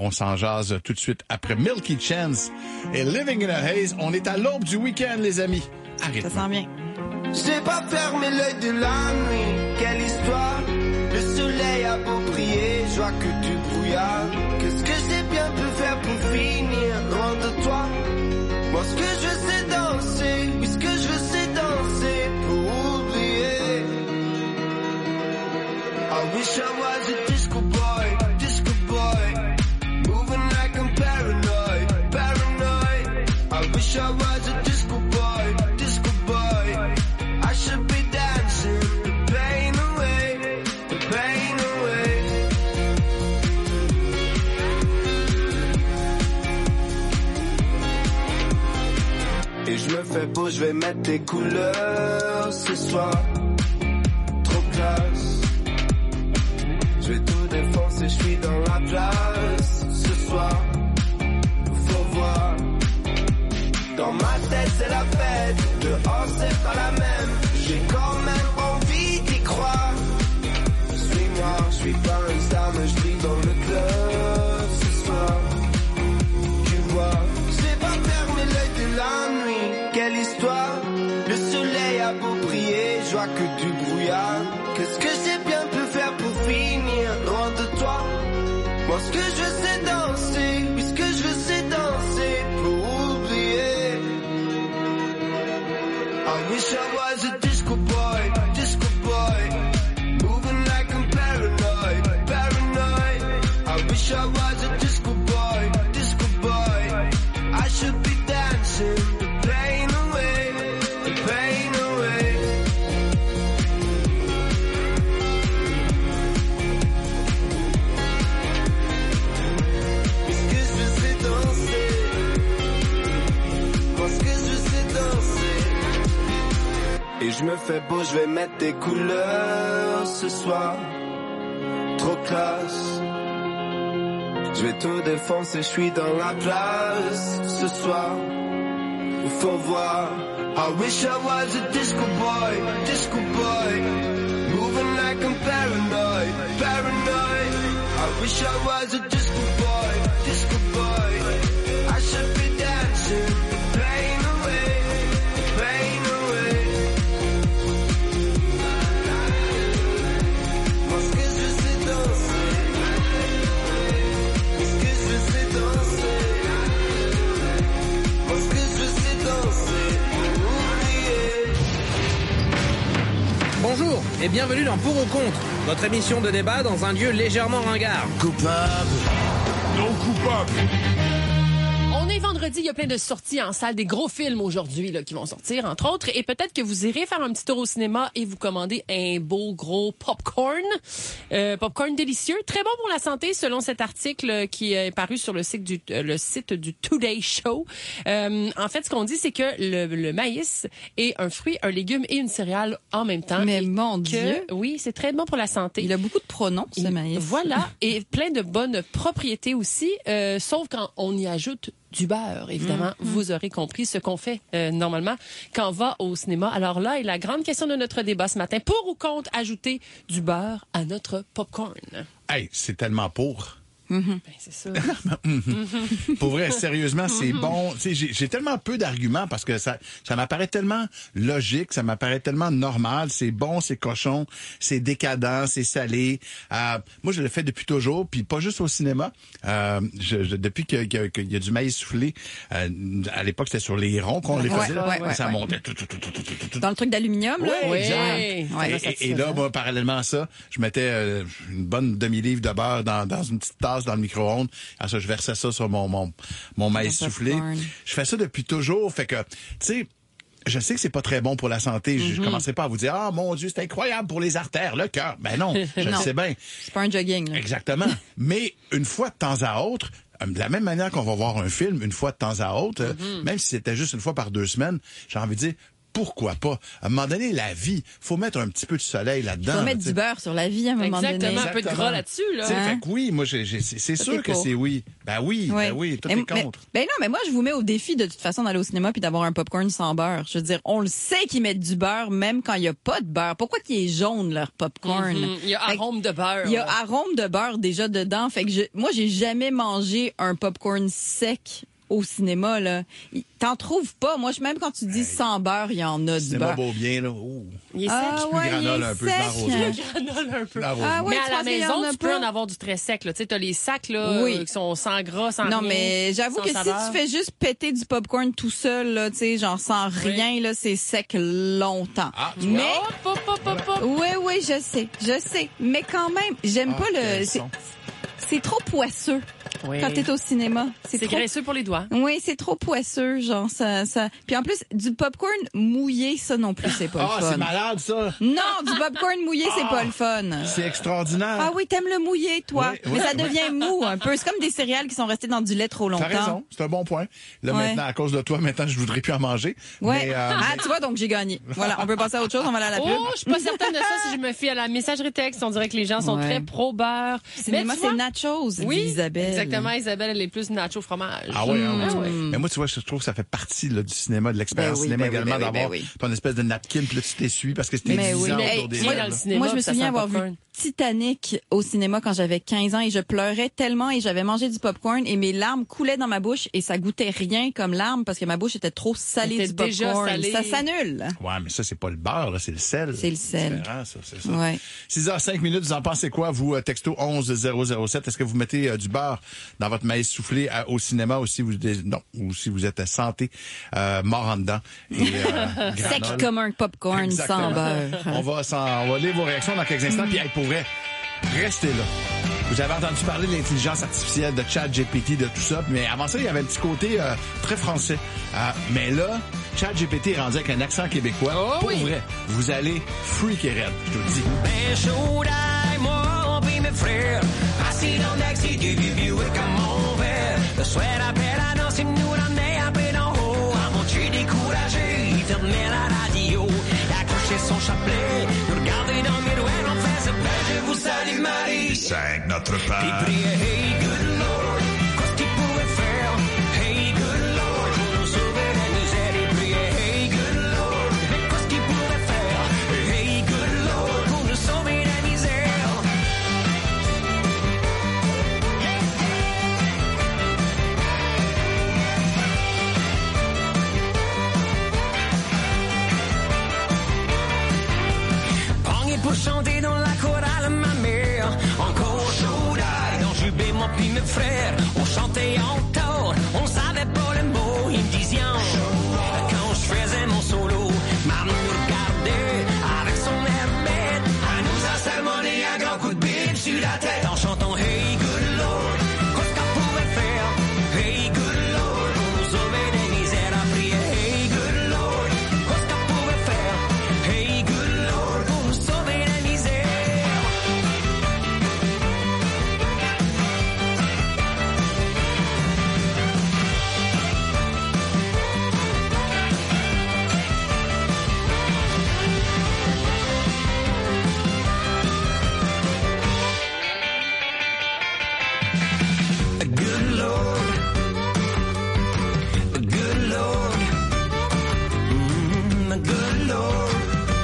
On s'en jase tout de suite après Milky Chance et Living in a Haze. On est à l'aube du week-end, les amis. Arrête. Ça sent bien. J'ai pas fermé l'œil de la nuit, quelle histoire. Le soleil a beau briller, je vois que du brouillard. Qu'est-ce que j'ai bien pu faire pour finir loin de toi? Moi ce que je veux c'est danser, oui ce que je veux c'est danser pour oublier. I wish I was a disco boy, moving like I'm paranoid, paranoid. I wish I was a disco boy. I should be dancing the pain away, the pain away. Et je me fais beau, je vais mettre tes couleurs ce soir. Trop classe. Je vais tout défoncer, je suis dans la place ce soir. Faut voir. Dans ma tête c'est la fête, dehors c'est pas la même. J'ai quand même envie d'y croire. Suis-moi, je suis pas un star mais je brille dans le club ce soir. Tu vois, j'ai pas fermé l'œil de la nuit, quelle histoire. Le soleil a beau briller, je vois que du brouillard. Qu'est-ce que j'ai bien pu faire pour finir loin de toi? Moi ce que je veux c'est danser, oui ce que je veux c'est danser pour oublier. I wish I was a disco boy, moving like I'm paranoid, paranoid. I wish I was a disco boy, I should be dancing the pain away, the pain away. Est-ce que je veux c'est danser, moi ce que je veux c'est danser. Et je me fais beau, je vais mettre tes couleurs ce soir. Trop classe. Je vais tout défoncer, je suis dans la place ce soir. Faut voir. I wish I was a disco boy, moving like I'm paranoid, paranoid. I wish I was a disco boy, I should be dancing the pain away, the pain away. Moi ce que je veux c'est danser, ce que je veux c'est danser. Moi ce que je veux c'est danser pour oublier. Bonjour et bienvenue dans Pour ou Contre, notre émission de débat dans un lieu légèrement ringard. Coupable, Non coupable. On est vendredi, il y a plein de sorties en salle, des gros films aujourd'hui là, qui vont sortir, entre autres. Et peut-être que vous irez faire un petit tour au cinéma et vous commandez un beau gros popcorn. Popcorn délicieux, très bon pour la santé, selon cet article qui est paru sur le site du Today Show. En fait, ce qu'on dit, c'est que le maïs est un fruit, un légume et une céréale en même temps. Mais mon Dieu! Oui, c'est très bon pour la santé. Il a beaucoup de pronoms, ce maïs. Voilà, et plein de bonnes propriétés aussi, sauf quand on y ajoute du beurre, évidemment. Vous aurez compris ce qu'on fait normalement quand on va au cinéma. Alors là est la grande question de notre débat ce matin. Pour ou contre ajouter du beurre à notre popcorn? Hey, c'est tellement pour. Ben, c'est ça. Pour vrai, sérieusement, c'est bon. Tu sais, j'ai tellement peu d'arguments parce que ça m'apparaît tellement logique, ça m'apparaît tellement normal. C'est bon, c'est cochon, c'est décadent, c'est salé. Moi, je le fais depuis toujours, puis pas juste au cinéma. Depuis qu'il y a du maïs soufflé, à l'époque, c'était sur les ronds qu'on les faisait. Ça montait. Dans le truc d'aluminium, là? Oui, exact. Ouais. Et là, moi, parallèlement à ça, je mettais une bonne demi-livre de beurre dans une petite tasse dans le micro-ondes. Alors ça, je versais ça sur mon maïs soufflé. Je fais ça depuis toujours. Fait que, tu sais, je sais que c'est pas très bon pour la santé. Je commencerai pas à vous dire, ah, mon Dieu, c'est incroyable pour les artères, le cœur. Ben non, je le sais bien. C'est pas un jogging, là. Exactement. Mais une fois de temps à autre, de la même manière qu'on va voir un film une fois de temps à autre, même si c'était juste une fois par 2 semaines, j'ai envie de dire, pourquoi pas? À un moment donné, la vie, faut mettre un petit peu de soleil là-dedans. Faut mettre là, du beurre sur la vie à un moment Exactement, donné. un peu de gras là-dessus, là. T'sais, Hein? Fait que oui, moi, c'est sûr t'es que pour. c'est oui. Ben oui, tout est contre. Ben non, mais moi, je vous mets au défi de toute façon d'aller au cinéma puis d'avoir un popcorn sans beurre. Je veux dire, on le sait qu'ils mettent du beurre même quand il y a pas de beurre. Pourquoi qu'il est jaune, leur popcorn? Il y a Fait que arôme de beurre. Il y a là. arôme de beurre déjà dedans. Fait que moi, j'ai jamais mangé un popcorn sec au cinéma, là. T'en trouves pas. Moi, même quand tu dis sans beurre, il y en a du C'est beurre. beau bien, là. Oh. Il est Ah sec. Plus ouais, granole il est un peu, sec. Granole un peu. Ah ouais, mais tu à la penses qu'il y en maison, a tu peux pas? en avoir du très sec. Tu as les sacs là, Oui. qui sont sans gras, sans Non, rien. mais j'avoue sans que saveur. si tu fais juste péter du popcorn tout seul, là, tu sais, genre sans rien, là, c'est sec longtemps. Ah, tu vois. mais, Hop, hop, hop, hop. oui, je sais. Mais quand même, j'aime pas le, quel son. c'est trop poisseux. Oui. Quand t'es au cinéma. C'est trop... graisseux pour les doigts. Oui, c'est trop poisseux, genre ça. Puis en plus, du popcorn mouillé, ça non plus, c'est pas Ah, le fun. c'est malade, ça. Non, du popcorn mouillé, c'est pas le fun. C'est extraordinaire. Ah oui, t'aimes le mouillé, toi. Oui, mais oui, ça devient mou un peu. C'est comme des céréales qui sont restées dans du lait trop longtemps. T'as raison, c'est un bon point. Là, Ouais. maintenant, à cause de toi, maintenant, je voudrais plus en manger. Ouais. Mais, Ah, tu vois, donc j'ai gagné. Voilà, on peut passer à autre chose, on va aller à la pub. Oh, je suis pas certaine de ça si je me fie à la messagerie texte. On dirait que les gens sont Ouais. très pro-beurre. Cinéma, Mais tu vois- c'est nachos, dit Oui, Isabelle. exactement. Isabelle, elle est plus nacho fromage. Ah oui, ah oui. Ah ouais. Mais moi, tu vois, je trouve que ça fait partie là, du cinéma, de l'expérience Ben oui, cinéma ben oui, également, ben oui, d'avoir ben oui. ton espèce de napkin, puis là, tu t'essuies parce que c'était Mais oui, évident mais autour hey, des moi, lèvres, dans le là. cinéma, Moi, je me ça souviens sent avoir popcorn. vu Titanic au cinéma quand j'avais 15 ans et je pleurais tellement et j'avais mangé du popcorn et mes larmes coulaient dans ma bouche et ça goûtait rien comme larmes parce que ma bouche était trop salée Elle du était déjà popcorn. salée. Ça s'annule. Ouais, mais ça, c'est pas le beurre, là, c'est le sel. C'est le sel. différent, ça, c'est ça. Ouais. 6h05 minutes, vous en pensez quoi, vous, texto 11007? Est-ce que vous mettez du beurre dans votre maïs soufflé au cinéma ou si vous, ou si vous êtes santé, mort en dedans? Et, Sec granola. comme un popcorn Exactement. sans beurre. On va lire vos réactions dans quelques instants. Puis, hey, pour vrai, restez là. Vous avez entendu parler de l'intelligence artificielle, de ChatGPT, de tout ça. Mais avant ça, il y avait un petit côté très français. Mais là, ChatGPT est rendu avec un accent québécois. Oh pour oui. vrai, vous allez freaker raide, je te le dis. Ben chaud d'ail, moi, puis mes frères. Assis dans le taxi du vieux comme mon père. Le soir après la danse, il nous ramenait un peu d'en haut. À mon Dieu découragé, il fermait la radio. Il accrochait son chapelet, nous regardait dans le miroir, on faisait ben, je vous salue Marie. 5 notre part. Il priait, hey, good Lord, qu'est-ce qu'il pouvait faire? Hey, good Lord, pour nous sauver la misère. Il priait, hey, good Lord, mais qu'est-ce qu'il pouvait faire? Hey, good Lord, pour nous sauver la misère. Pogné pour chanter dans la chorale, ma mère. Encore chaud d'ail, dans Jubé, moi puis mes frères. On chantait en tort, on savait pas le mot. Ils me disaient quand je faisais mon solo, maman nous regardait avec son air bête. Elle nous a sermonné un grand coup de bille sur la tête. En chantant Hey good Lord, qu'est-ce qu'on pouvait faire? Hey good Lord, pour nous sauver des misères. A prié Hey good Lord, qu'est-ce qu'on pouvait faire? Hey good Lord, pour nous sauver des misères. Good Lord, good Lord, good Lord,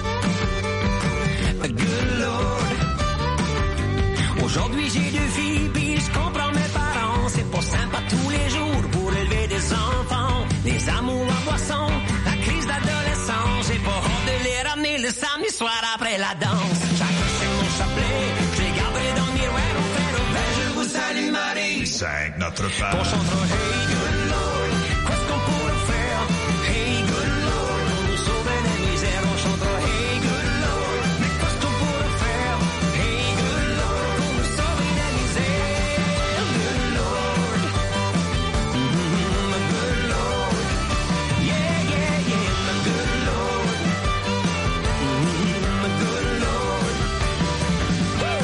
good Lord. Aujourd'hui j'ai deux filles puis je comprends mes parents. C'est pas sympa tous les jours pour élever des enfants. Des amours en boisson, la crise d'adolescence. J'ai pas hâte de les ramener le samedi soir après la danse. Chacun c'est mon chapelet, je les garderai dans le miroir. On fait nos ben, je vous salue Marie. 5 notre part. On chantera Hey good Lord, qu'est-ce qu'on pourrait faire? Hey good Lord, pour nous sauver des misères. On chantera Hey good Lord, mais qu'est-ce qu'on pourrait faire? Hey good Lord, pour nous sauver des misères. Good Lord, good Lord, yeah yeah yeah, good Lord, good Lord. Woo!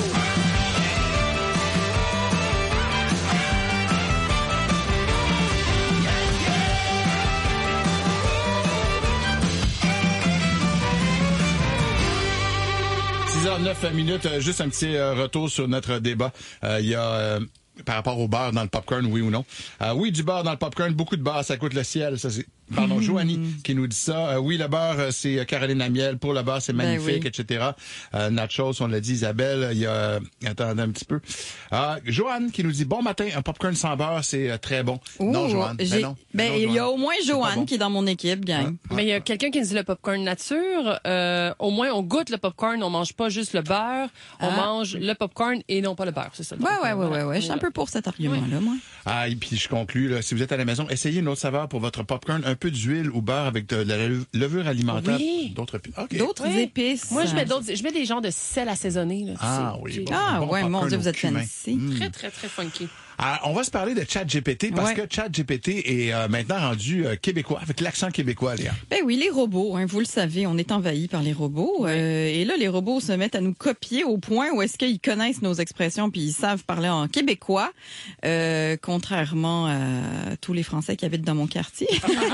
49 minutes, juste un petit retour sur notre débat. Il y a... par rapport au beurre dans le popcorn, oui ou non? Oui, du beurre dans le popcorn, beaucoup de beurre, ça coûte le ciel. Ça, c'est... Pardon, Joanie qui nous dit ça. Oui, le beurre, c'est Caroline Amiel. Pour le beurre, c'est magnifique, etc. Nachos, on l'a dit, Isabelle. Il y a... Attendez un petit peu. Joanne qui nous dit, bon matin, un popcorn sans beurre, c'est très bon. Ouh, non, Joanne. Non, il y a au moins Joanne bon. qui est dans mon équipe, gang. Mais il y a quelqu'un qui nous dit le popcorn nature. Au moins, on goûte le popcorn. On mange pas juste le beurre. On mange le popcorn et non pas le beurre. C'est ça. Ouais. Je suis un peu pour cet argument-là, moi. Et puis je conclus, là, si vous êtes à la maison, essayez une autre saveur pour votre popcorn. Un peu d'huile ou beurre avec de la levure alimentaire. Oui. D'autres épices. Moi, je mets des genres de sel assaisonné. Là, oui. Mon Dieu, vous êtes cumin. fancy. Très, très, très funky. On va se parler de ChatGPT parce que ChatGPT est maintenant rendu québécois, avec l'accent québécois, Léa. Ben oui, les robots, vous le savez, on est envahis par les robots. Et là, les robots se mettent à nous copier au point où est-ce qu'ils connaissent nos expressions puis ils savent parler en québécois, contrairement à tous les Français qui habitent dans mon quartier.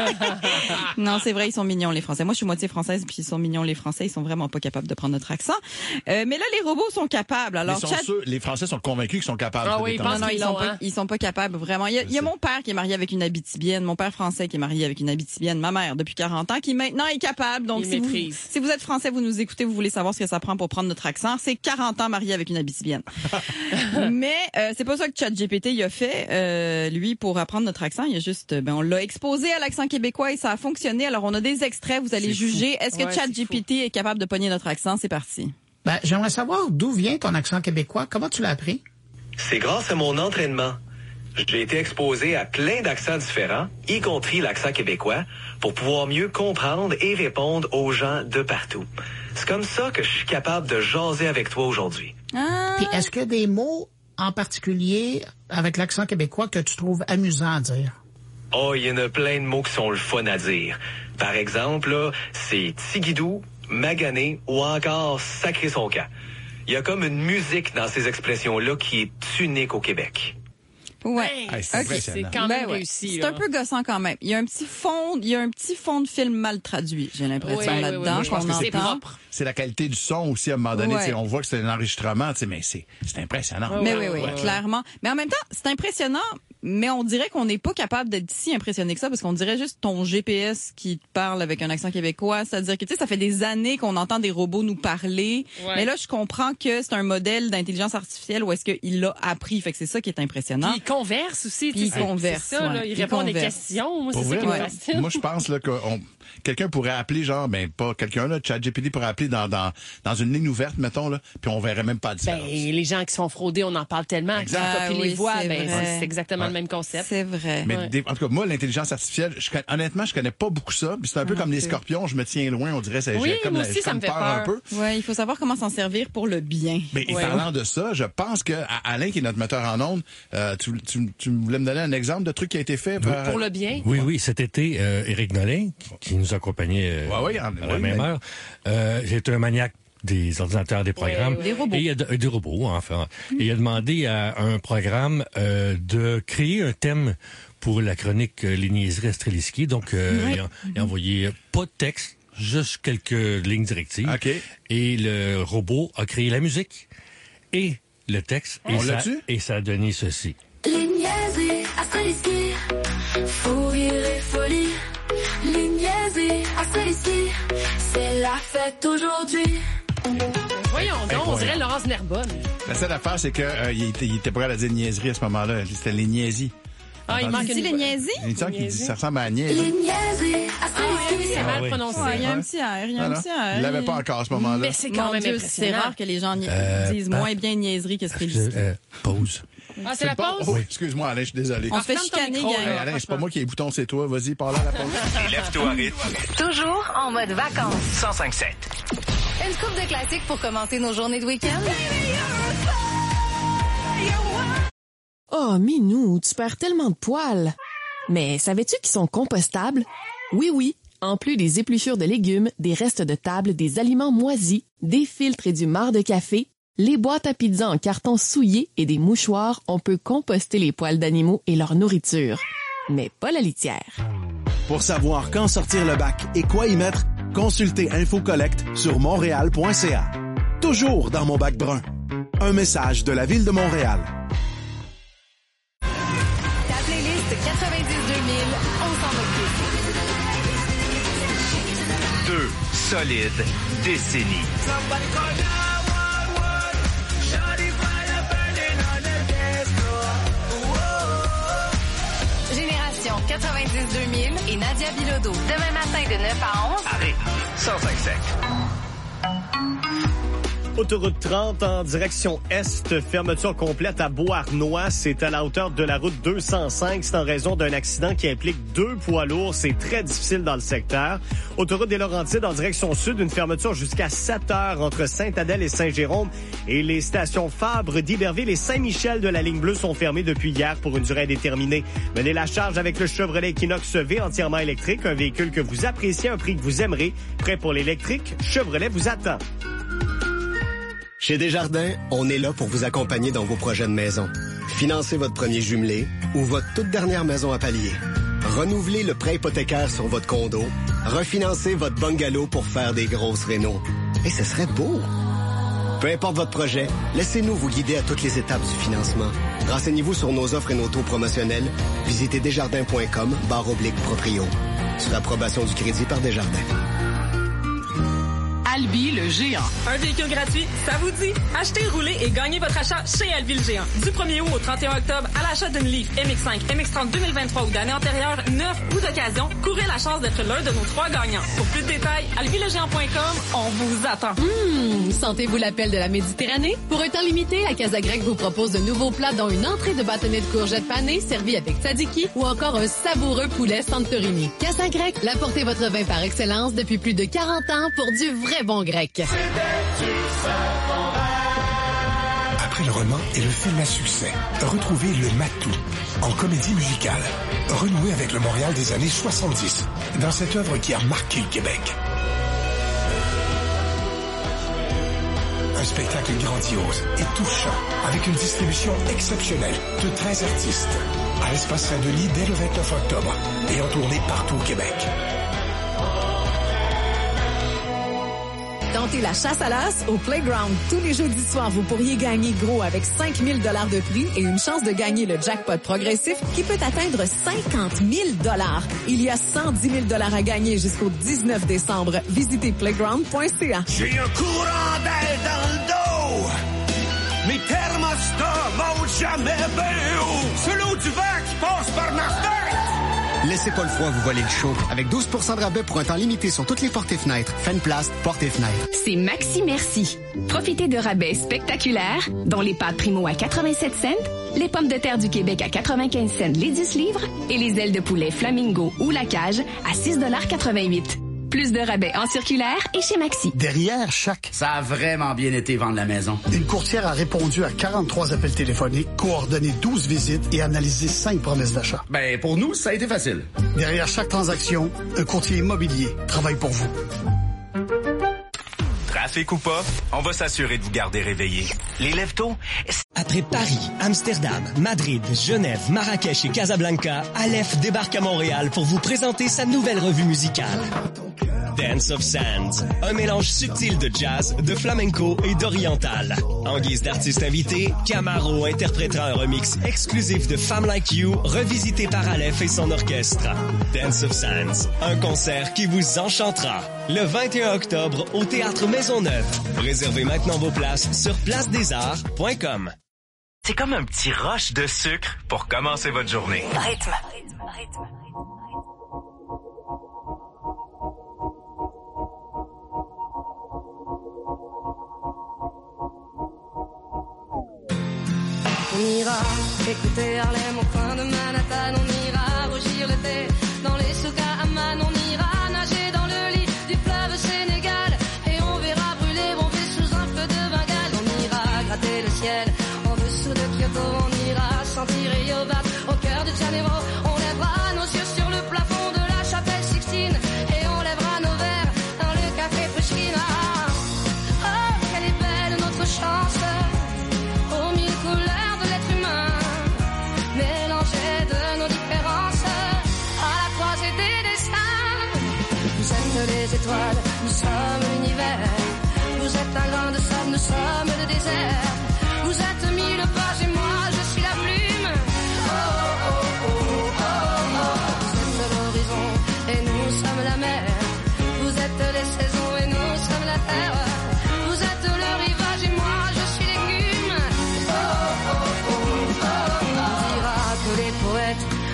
Non, c'est vrai, ils sont mignons, les Français. Moi, je suis moitié française puis ils sont mignons, les Français. Ils sont vraiment pas capables de prendre notre accent. Mais là, les robots sont capables. Alors, les Français sont convaincus qu'ils sont capables. Ah oui, ils sont pas capables, vraiment. Il y a mon père qui est marié avec une Abitibienne, mon père français qui est marié avec une Abitibienne, ma mère depuis 40 ans, qui maintenant est capable. Donc, si vous êtes français, vous nous écoutez, vous voulez savoir ce que ça prend pour prendre notre accent, c'est 40 ans marié avec une Abitibienne. Mais c'est pas ça que ChatGPT il a fait. Lui, pour apprendre notre accent, il a juste, on l'a exposé à l'accent québécois et ça a fonctionné. Alors, on a des extraits, vous allez juger. Est-ce que ChatGPT est capable de pogner notre accent? C'est parti. J'aimerais savoir d'où vient ton accent québécois. Comment tu l'as appris? C'est grâce à mon entraînement. J'ai été exposé à plein d'accents différents, y compris l'accent québécois, pour pouvoir mieux comprendre et répondre aux gens de partout. C'est comme ça que je suis capable de jaser avec toi aujourd'hui. Puis est-ce qu'il y a des mots en particulier avec l'accent québécois que tu trouves amusant à dire? Oh, il y en a plein de mots qui sont le fun à dire. Par exemple, là, c'est tigidou, magané ou encore sacrer son camp. Il y a comme une musique dans ces expressions-là qui est unique au Québec. Ouais. C'est quand même réussi. C'est un peu gossant quand même. Il y a un petit fond de film mal traduit, j'ai l'impression là-dedans. Moi, je pense que c'est propre. C'est la qualité du son aussi à un moment donné. On voit que c'est un enregistrement, mais c'est impressionnant. Mais oui, clairement. Mais en même temps, c'est impressionnant. Mais on dirait qu'on n'est pas capable d'être si impressionné que ça parce qu'on dirait juste ton GPS qui te parle avec un accent québécois. C'est-à-dire que, ça fait des années qu'on entend des robots nous parler. Ouais. Mais là, je comprends que c'est un modèle d'intelligence artificielle où est-ce qu'il l'a appris. Fait que c'est ça qui est impressionnant. Puis il converse aussi. Puis il converse. C'est ça, là, il répond à des questions. Moi, c'est ça qui me fascine. Moi, je pense là, que quelqu'un pourrait appeler, pas quelqu'un, là, ChatGPT pourrait appeler dans une ligne ouverte, mettons, là, puis on verrait même pas la différence. Les gens qui sont fraudés, on en parle tellement. Copie les voix, c'est exactement le même concept. C'est vrai. Mais en tout cas, moi, l'intelligence artificielle, honnêtement, je connais pas beaucoup ça. C'est un peu comme les scorpions, je me tiens loin, on dirait. Oui, moi aussi, ça me fait peur un peu. Ouais, il faut savoir comment s'en servir pour le bien. Mais parlant de ça, je pense que Alain, qui est notre metteur en ondes, tu voulais me donner un exemple de truc qui a été fait pour le bien. Oui, cet été, Éric Nolin, qui nous accompagnait à la même heure, j'étais un maniaque des ordinateurs, des programmes. Des robots. Et des robots, enfin. Et il a demandé à un programme de créer un thème pour la chronique Les niaiseries à Streliski. Donc, il a envoyé pas de texte, juste quelques lignes directives. Okay. Et le robot a créé la musique et le texte. Et ça a donné ceci. Les niaiseries à Streliski, fou rire et folie. Les niaiseries à Streliski, c'est la fête aujourd'hui. Voyons donc, on dirait Laurence Nerbonne. La seule affaire, c'est qu'il était prêt à dire niaiserie à ce moment-là. C'était les niaisies. Il manque les niaiseries? Il dit ça ressemble à niaise. Les niaiseries à Streliski. C'est mal prononcé. Il y a un petit air, Il l'avait pas encore à ce moment-là. Mais c'est quand même impressionnant. C'est rare que les gens disent moins bien niaiserie que Streliski. Pause. C'est la pause? Oui, excuse-moi, Alain, je suis désolé. On se fait chicaner, gang. Alain, c'est pas moi qui ai les boutons, c'est toi. Vas-y, parle à la pause. Lève-toi, rythme. Toujours en mode vacances. 105.7. Une coupe de classiques pour commencer nos journées de week-end. Oh, Minou, tu perds tellement de poils. Mais savais-tu qu'ils sont compostables? Oui. En plus des épluchures de légumes, des restes de table, des aliments moisis, des filtres et du marc de café, les boîtes à pizza en carton souillé et des mouchoirs, on peut composter les poils d'animaux et leur nourriture. Mais pas la litière. Pour savoir quand sortir le bac et quoi y mettre, consultez InfoCollect sur montréal.ca. toujours dans mon bac brun. Un message de la Ville de Montréal. Ta playlist 90 2000, on s'en occupe. 2 solides décennies. Génération 90 2000 et Nadia Bilodeau. Demain matin de 9 à 11. Arrête, 105.7. Autoroute 30 en direction Est, fermeture complète à Beauharnois. C'est à la hauteur de la route 205. C'est en raison d'un accident qui implique 2 poids lourds. C'est très difficile dans le secteur. Autoroute des Laurentides en direction Sud, une fermeture jusqu'à 7 heures entre Sainte-Adèle et Saint-Jérôme. Et les stations Fabre, d'Iberville et Saint-Michel de la ligne bleue sont fermées depuis hier pour une durée indéterminée. Menez la charge avec le Chevrolet Equinox V entièrement électrique, un véhicule que vous appréciez, un prix que vous aimerez. Prêt pour l'électrique? Chevrolet vous attend. Chez Desjardins, on est là pour vous accompagner dans vos projets de maison. Financez votre premier jumelé ou votre toute dernière maison à palier. Renouvelez le prêt hypothécaire sur votre condo. Refinancez votre bungalow pour faire des grosses rénos. Et ce serait beau! Peu importe votre projet, laissez-nous vous guider à toutes les étapes du financement. Renseignez-vous sur nos offres et nos taux promotionnels. Visitez desjardins.com/proprio. Sur approbation du crédit par Desjardins. Albi le géant. Un véhicule gratuit, ça vous dit? Achetez, roulez et gagnez votre achat chez Albi le géant. Du 1er août au 31 octobre, à l'achat d'une Leaf MX5, MX30 2023 ou d'année antérieure, neuf ou d'occasion, courez la chance d'être l'un de nos 3 gagnants. Pour plus de détails, albilegéant.com, on vous attend. Sentez-vous l'appel de la Méditerranée? Pour un temps limité, la Casa Grecque vous propose de nouveaux plats dont une entrée de bâtonnet de courgettes panées servie avec tzatziki ou encore un savoureux poulet Santorini. Casa Grecque, l'apportez votre vin par excellence depuis plus de 40 ans pour du vrai bon grec. Après le roman et le film à succès, retrouvez le Matou en comédie musicale. Renouez avec le Montréal des années 70 dans cette œuvre qui a marqué le Québec. Un spectacle grandiose et touchant avec une distribution exceptionnelle de 13 artistes à l'Espace Saint-Denis dès le 29 octobre et en tournée partout au Québec. Tentez la chasse à l'as au Playground. Tous les jeudis soirs, vous pourriez gagner gros avec 5 000 $ de prix et une chance de gagner le jackpot progressif qui peut atteindre 50 000 $. Il y a 110 000 $ à gagner jusqu'au 19 décembre. Visitez playground.ca. J'ai un courant d'air dans le dos. Mes thermostats vont jamais bien haut. C'est l'eau du vent qui passe par ma fenêtre. Laissez pas le froid vous voler le show. Avec 12 % de rabais pour un temps limité sur toutes les portes et fenêtres. Fenplast, portes et fenêtres. C'est Maxi Merci. Profitez de rabais spectaculaires, dont les pâtes Primo à 87 cents, les pommes de terre du Québec à 95 cents les 10 livres et les ailes de poulet Flamingo ou la cage à 6,88 $. Plus de rabais en circulaire et chez Maxi. Derrière chaque... Ça a vraiment bien été vendre la maison. Une courtière a répondu à 43 appels téléphoniques, coordonné 12 visites et analysé 5 promesses d'achat. Ben, pour nous, ça a été facile. Derrière chaque transaction, un courtier immobilier travaille pour vous. Trafic ou pas, on va s'assurer de vous garder réveillé. Les lève-tôt. Après Paris, Amsterdam, Madrid, Genève, Marrakech et Casablanca, Aleph débarque à Montréal pour vous présenter sa nouvelle revue musicale. Dance of Sands, un mélange subtil de jazz, de flamenco et d'oriental. En guise d'artiste invité, Camaro interprétera un remix exclusif de Femme Like You, revisité par Aleph et son orchestre. Dance of Sands, un concert qui vous enchantera. Le 21 octobre au Théâtre Maisonneuve. Réservez maintenant vos places sur placedesarts.com. C'est comme un petit rush de sucre pour commencer votre journée. Rythme. On ira écouter Harlem au coin de Manhattan, on ira rougir le thé dans les souks à Amman, on ira nager dans le lit du fleuve Sénégal et on verra brûler bon sous un feu de Bengale. On ira gratter le ciel en dessous de Kyoto, on ira sentir Rio Bat au cœur de Janeiro, on lèvera nos yeux sur le plafond de la chapelle Sixtine et on lèvera nos verres dans le café Pushkin. Oh, quelle est belle notre chance aux mille couleurs de l'être humain. Mais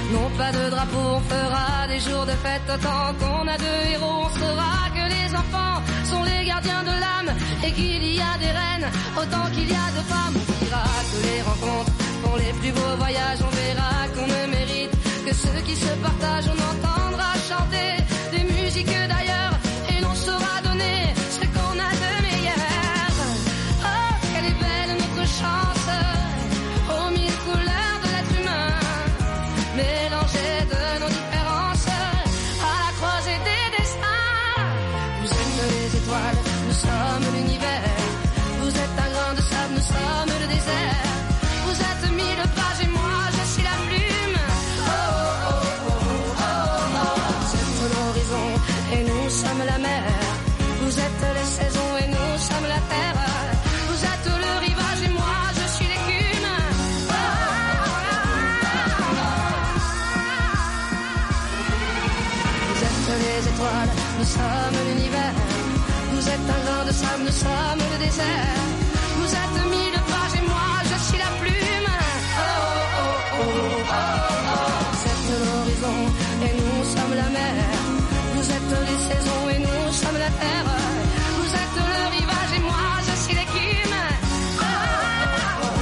Non, pas de drapeau, on fera des jours de fête. Tant qu'on a deux héros, on saura que les enfants sont les gardiens de l'âme et qu'il y a des reines autant qu'il y a de femmes. On dira que les rencontres font les plus beaux voyages. On verra qu'on ne mérite que ceux qui se partagent. On entendra chanter des musiques d'ailleurs et l'on saura donner ce qu'on a de meilleur. Oh, quelle est belle notre chance aux mille couleurs de l'être humain, mélangées de nos différences à la croisée des destins. Vous êtes les étoiles, nous sommes l'univers. Vous êtes un grain de sable, nous sommes le désert. Vous êtes mille pages et moi je suis la plume. Oh, oh, oh, oh, oh, oh. Vous êtes l'horizon et nous sommes la mer. Vous êtes les saisons et nous sommes la terre. Vous êtes le rivage et moi je suis l'écume. Oh, oh, oh, oh. Vous êtes les étoiles, nous sommes l'univers. Vous êtes un grain de sable, nous sommes le désert. Vous êtes mille pages et moi je suis la plume. Oh, oh, oh, oh, oh. Vous êtes l'horizon et nous sommes la mer. Vous êtes les saisons et nous sommes la terre. Vous êtes le rivage et moi je suis l'écume. Oh, oh, oh,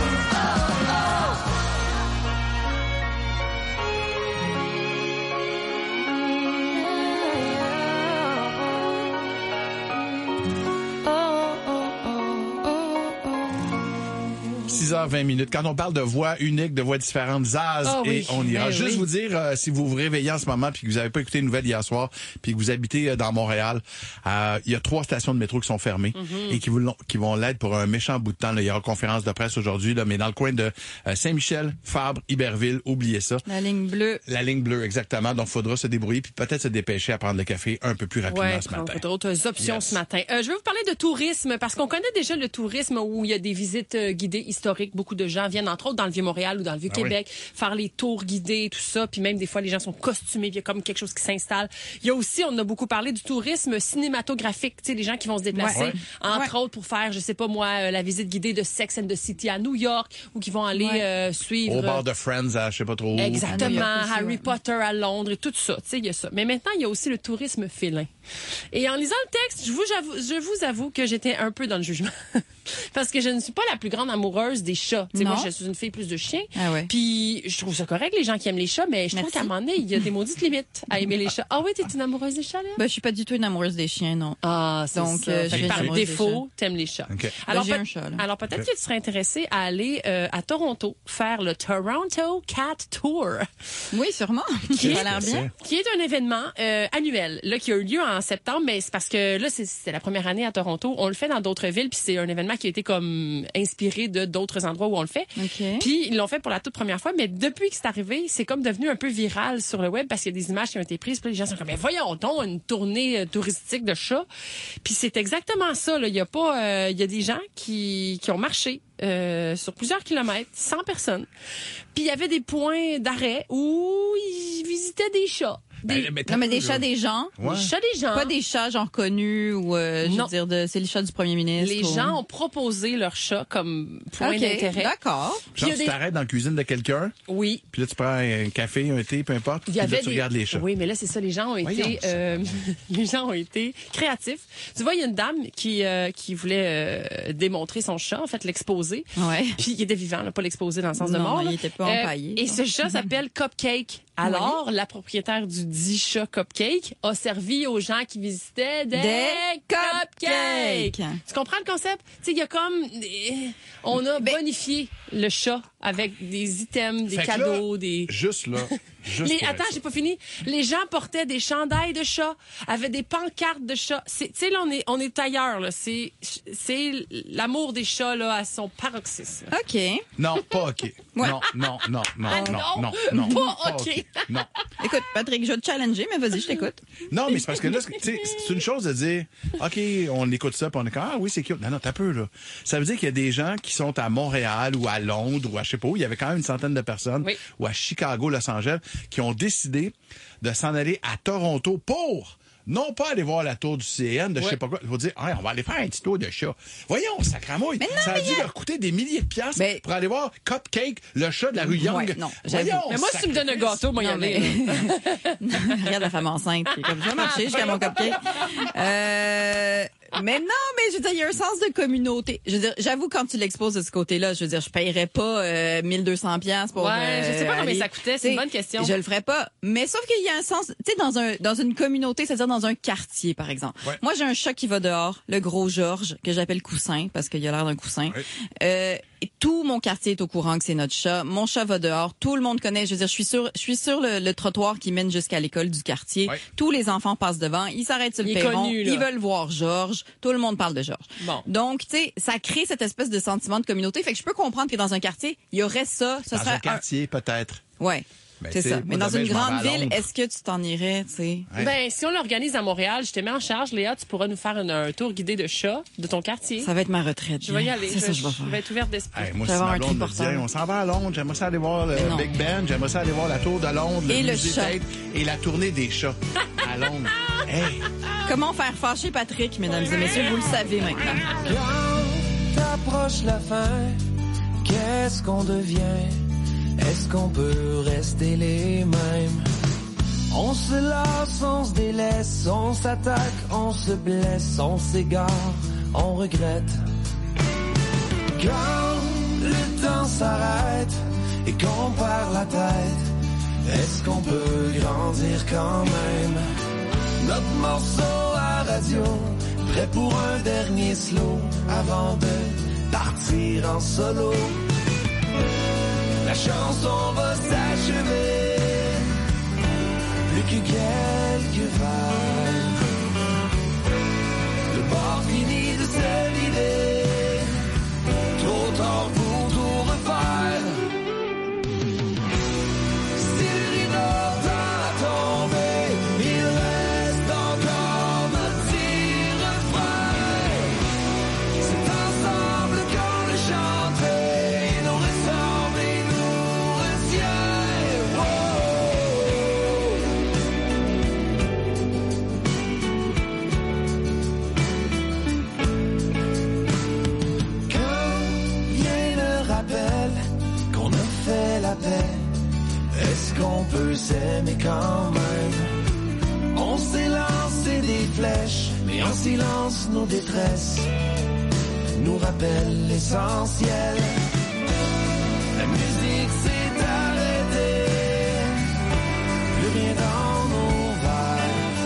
« 6h20. Quand on parle de voix unique, de voix différentes, Zaz, Oh oui, et on ira. ben Juste oui. vous dire, si vous vous réveillez en ce moment puis que vous n'avez pas écouté une nouvelle hier soir puis que vous habitez dans Montréal, il y a 3 stations de métro qui sont fermées et qui vont l'être pour un méchant bout de temps. Là. Il y aura conférence de presse aujourd'hui, là, mais dans le coin de Saint-Michel, Fabre, Iberville, oubliez ça. La ligne bleue. La ligne bleue, exactement. Donc, il faudra se débrouiller puis peut-être se dépêcher à prendre le café un peu plus rapidement ce matin. D'autres options ce matin. Je vais vous parler de tourisme parce qu'on connaît déjà le tourisme où il y a des visites guidées historiques. Beaucoup de gens viennent, entre autres, dans le Vieux-Montréal ou dans le Vieux-Québec, faire les tours guidés, tout ça. Puis même, des fois, les gens sont costumés. Il y a comme quelque chose qui s'installe. Il y a aussi, on a beaucoup parlé du tourisme cinématographique. Tu sais, les gens qui vont se déplacer, entre autres, pour faire, je sais pas moi, la visite guidée de Sex and the City à New York ou qui vont aller suivre... Au bord de Friends à je sais pas trop où. Exactement. Harry Potter à Londres et tout ça. Tu sais, il y a ça. Mais maintenant, il y a aussi le tourisme félin. Et en lisant le texte, je vous avoue que j'étais un peu dans le jugement. Parce que je ne suis pas la plus grande amoureuse des chats. Tu sais, moi, je suis une fille plus de chiens. Ah ouais. Puis, je trouve ça correct, les gens qui aiment les chats, mais je trouve qu'à un moment donné, il y a des maudites limites à aimer les chats. Ah oui, t'es une amoureuse des chats, là? Ben, je suis pas du tout une amoureuse des chiens, non. Ah, c'est donc, ça. je par défaut, t'aimes les chats. Okay. Alors, j'ai un chat, là. Alors, peut-être que tu serais intéressé à aller à Toronto faire le Toronto Cat Tour. Oui, sûrement. Qui a l'air bien. Qui est un événement annuel, là, qui a eu lieu en septembre, mais c'est parce que là, c'est la première année à Toronto. On le fait dans d'autres villes, puis c'est un événement qui a été comme inspiré de d'autres endroits où on le fait. Okay. Puis ils l'ont fait pour la toute première fois, mais depuis que c'est arrivé, c'est comme devenu un peu viral sur le web parce qu'il y a des images qui ont été prises, puis les gens sont comme, mais voyons donc, une tournée touristique de chats. Puis c'est exactement ça, là. Il y a pas, il y a des gens qui ont marché sur plusieurs kilomètres, 100 personnes. Puis il y avait des points d'arrêt où ils visitaient des chats. Non, mais des chats des gens. Ouais. Des chats des gens. Pas des chats genre connus ou je veux dire c'est les chats du premier ministre. Les gens ont proposé leur chat comme point d'intérêt. D'accord. Genre, tu t'arrêtes dans la cuisine de quelqu'un. Oui. Puis là, tu prends un café, un thé, peu importe. Puis là, tu regardes les chats. Oui, mais là, c'est ça. Les gens ont été, les gens ont été créatifs. Tu vois, il y a une dame qui voulait démontrer son chat, en fait, l'exposer. Ouais. Puis il était vivant, là, pas l'exposer dans le sens de Non, mort. il était pas empaillé. Et ce chat s'appelle Cupcake. Alors, la propriétaire du dit chat Cupcake a servi aux gens qui visitaient des cupcakes. Tu comprends le concept? Tu sais, il y a comme... On a bonifié le chat avec des items, des cadeaux, des... Juste là... Attends, j'ai pas fini. Les gens portaient des chandails de chat, avaient des pancartes de chat. Tu sais, là, on est ailleurs, là. C'est l'amour des chats, là, à son paroxysme. OK. Non, pas OK. Ouais. Non. Pas OK. Non. Écoute, Patrick, je vais te challenger, mais vas-y, je t'écoute. Non, mais c'est parce que là, c'est une chose de dire, OK, on écoute ça, puis on est comme, ah oui, c'est cute. Non, t'as peu, là. Ça veut dire qu'il y a des gens qui sont à Montréal ou à Londres ou à je sais pas où, il y avait quand même une centaine de personnes, ou à Chicago, Los Angeles, qui ont décidé de s'en aller à Toronto pour non pas aller voir la tour du CN de je sais pas quoi. Ils vont dire, on va aller faire un petit tour de chat. Voyons, sacramouille. Ça a dû leur coûter des milliers de piastres pour aller voir Cupcake, le chat de la rue Young. Non, voyons, mais moi, si tu me donnes un gâteau, moi, y aller. Regarde la femme enceinte qui est comme ça, marcher jusqu'à mon Cupcake. Mais non, mais je veux dire, il y a un sens de communauté. Je veux dire, j'avoue, quand tu l'exposes de ce côté-là, je veux dire, je paierais pas 1200 piastres pour je sais pas combien ça coûtait, c'est une bonne question. Je le ferais pas. Mais sauf qu'il y a un sens, tu sais, dans une communauté, c'est-à-dire dans un quartier, par exemple. Ouais. Moi, j'ai un chat qui va dehors, le gros Georges, que j'appelle Coussin, parce qu'il a l'air d'un coussin. Ouais. Et tout mon quartier est au courant que c'est notre chat. Mon chat va dehors. Tout le monde connaît. Je veux dire, je suis sur le trottoir qui mène jusqu'à l'école du quartier. Ouais. Tous les enfants passent devant. Ils s'arrêtent sur le perron. Ils veulent voir Georges. Tout le monde parle de Georges. Bon. Donc, tu sais, ça crée cette espèce de sentiment de communauté. Fait que je peux comprendre que dans un quartier, il y aurait ça. Dans un quartier, peut-être. Ouais. C'est ça. Mais dans une grande ville, est-ce que tu t'en irais, tu sais? Ouais. Ben, si on l'organise à Montréal, je te mets en charge, Léa, tu pourras nous faire un tour guidé de chats de ton quartier. Ça va être ma retraite. Je vais y aller. C'est ça, je vais faire. Je vais être ouverte d'esprit. Hey, moi, si ma blonde me disait, on s'en va à Londres, j'aimerais ça aller voir le Big Ben, j'aimerais ça aller voir la Tour de Londres, et le musée Tate et la tournée des chats à Londres. Hey. Comment faire fâcher Patrick, mesdames et messieurs, vous le savez maintenant. Quand t'approches la fin, qu'est-ce qu'on devient? Est-ce qu'on peut rester les mêmes? On se lasse, on se délaisse, on s'attaque, on se blesse, on s'égare, on regrette. Quand le temps s'arrête et qu'on perd la tête, est-ce qu'on peut grandir quand même? Notre morceau à radio, prêt pour un dernier slow avant de partir en solo. La chanson va s'achever, plus que quelques vagues. Le bord fini de se vider, trop tard pour tout refaire. Si le rideau t'a tombé, il reste encore notre petit refrain. C'est ensemble qu'on le chantait, nos ressemble et nous retient. Quand vient le rappel qu'on a fait la paix, est-ce qu'on peut s'aimer quand même? On s'est lancé des flèches, mais en silence nos détresses nous rappellent l'essentiel. La musique s'est arrêtée, plus rien dans nos verres.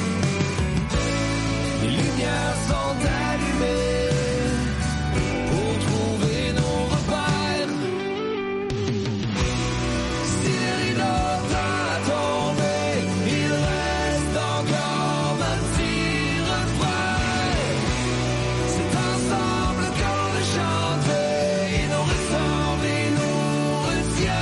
Les lumières sont allumées pour trouver nos repères. Si le rideau t'a tombé, il reste encore un petit refrain. C'est ensemble qu'on le chante et nos ressemble et nous retient.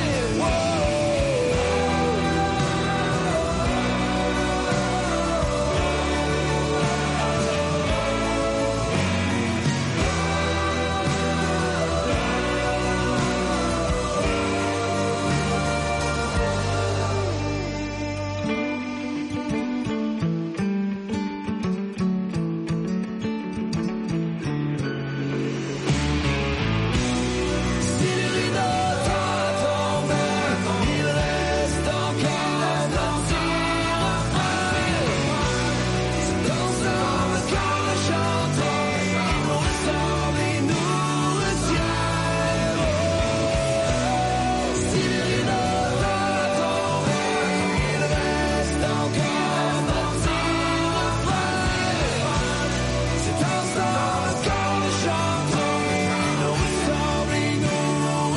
Si le rideau t'a tombé, il reste encore un petit refrain. C'est ensemble qu'on le chante, il nous ressemble et nous retient. Si le rideau t'a tombé, il reste encore un petit refrain. C'est ensemble qu'on le chante, il nous ressemble et nous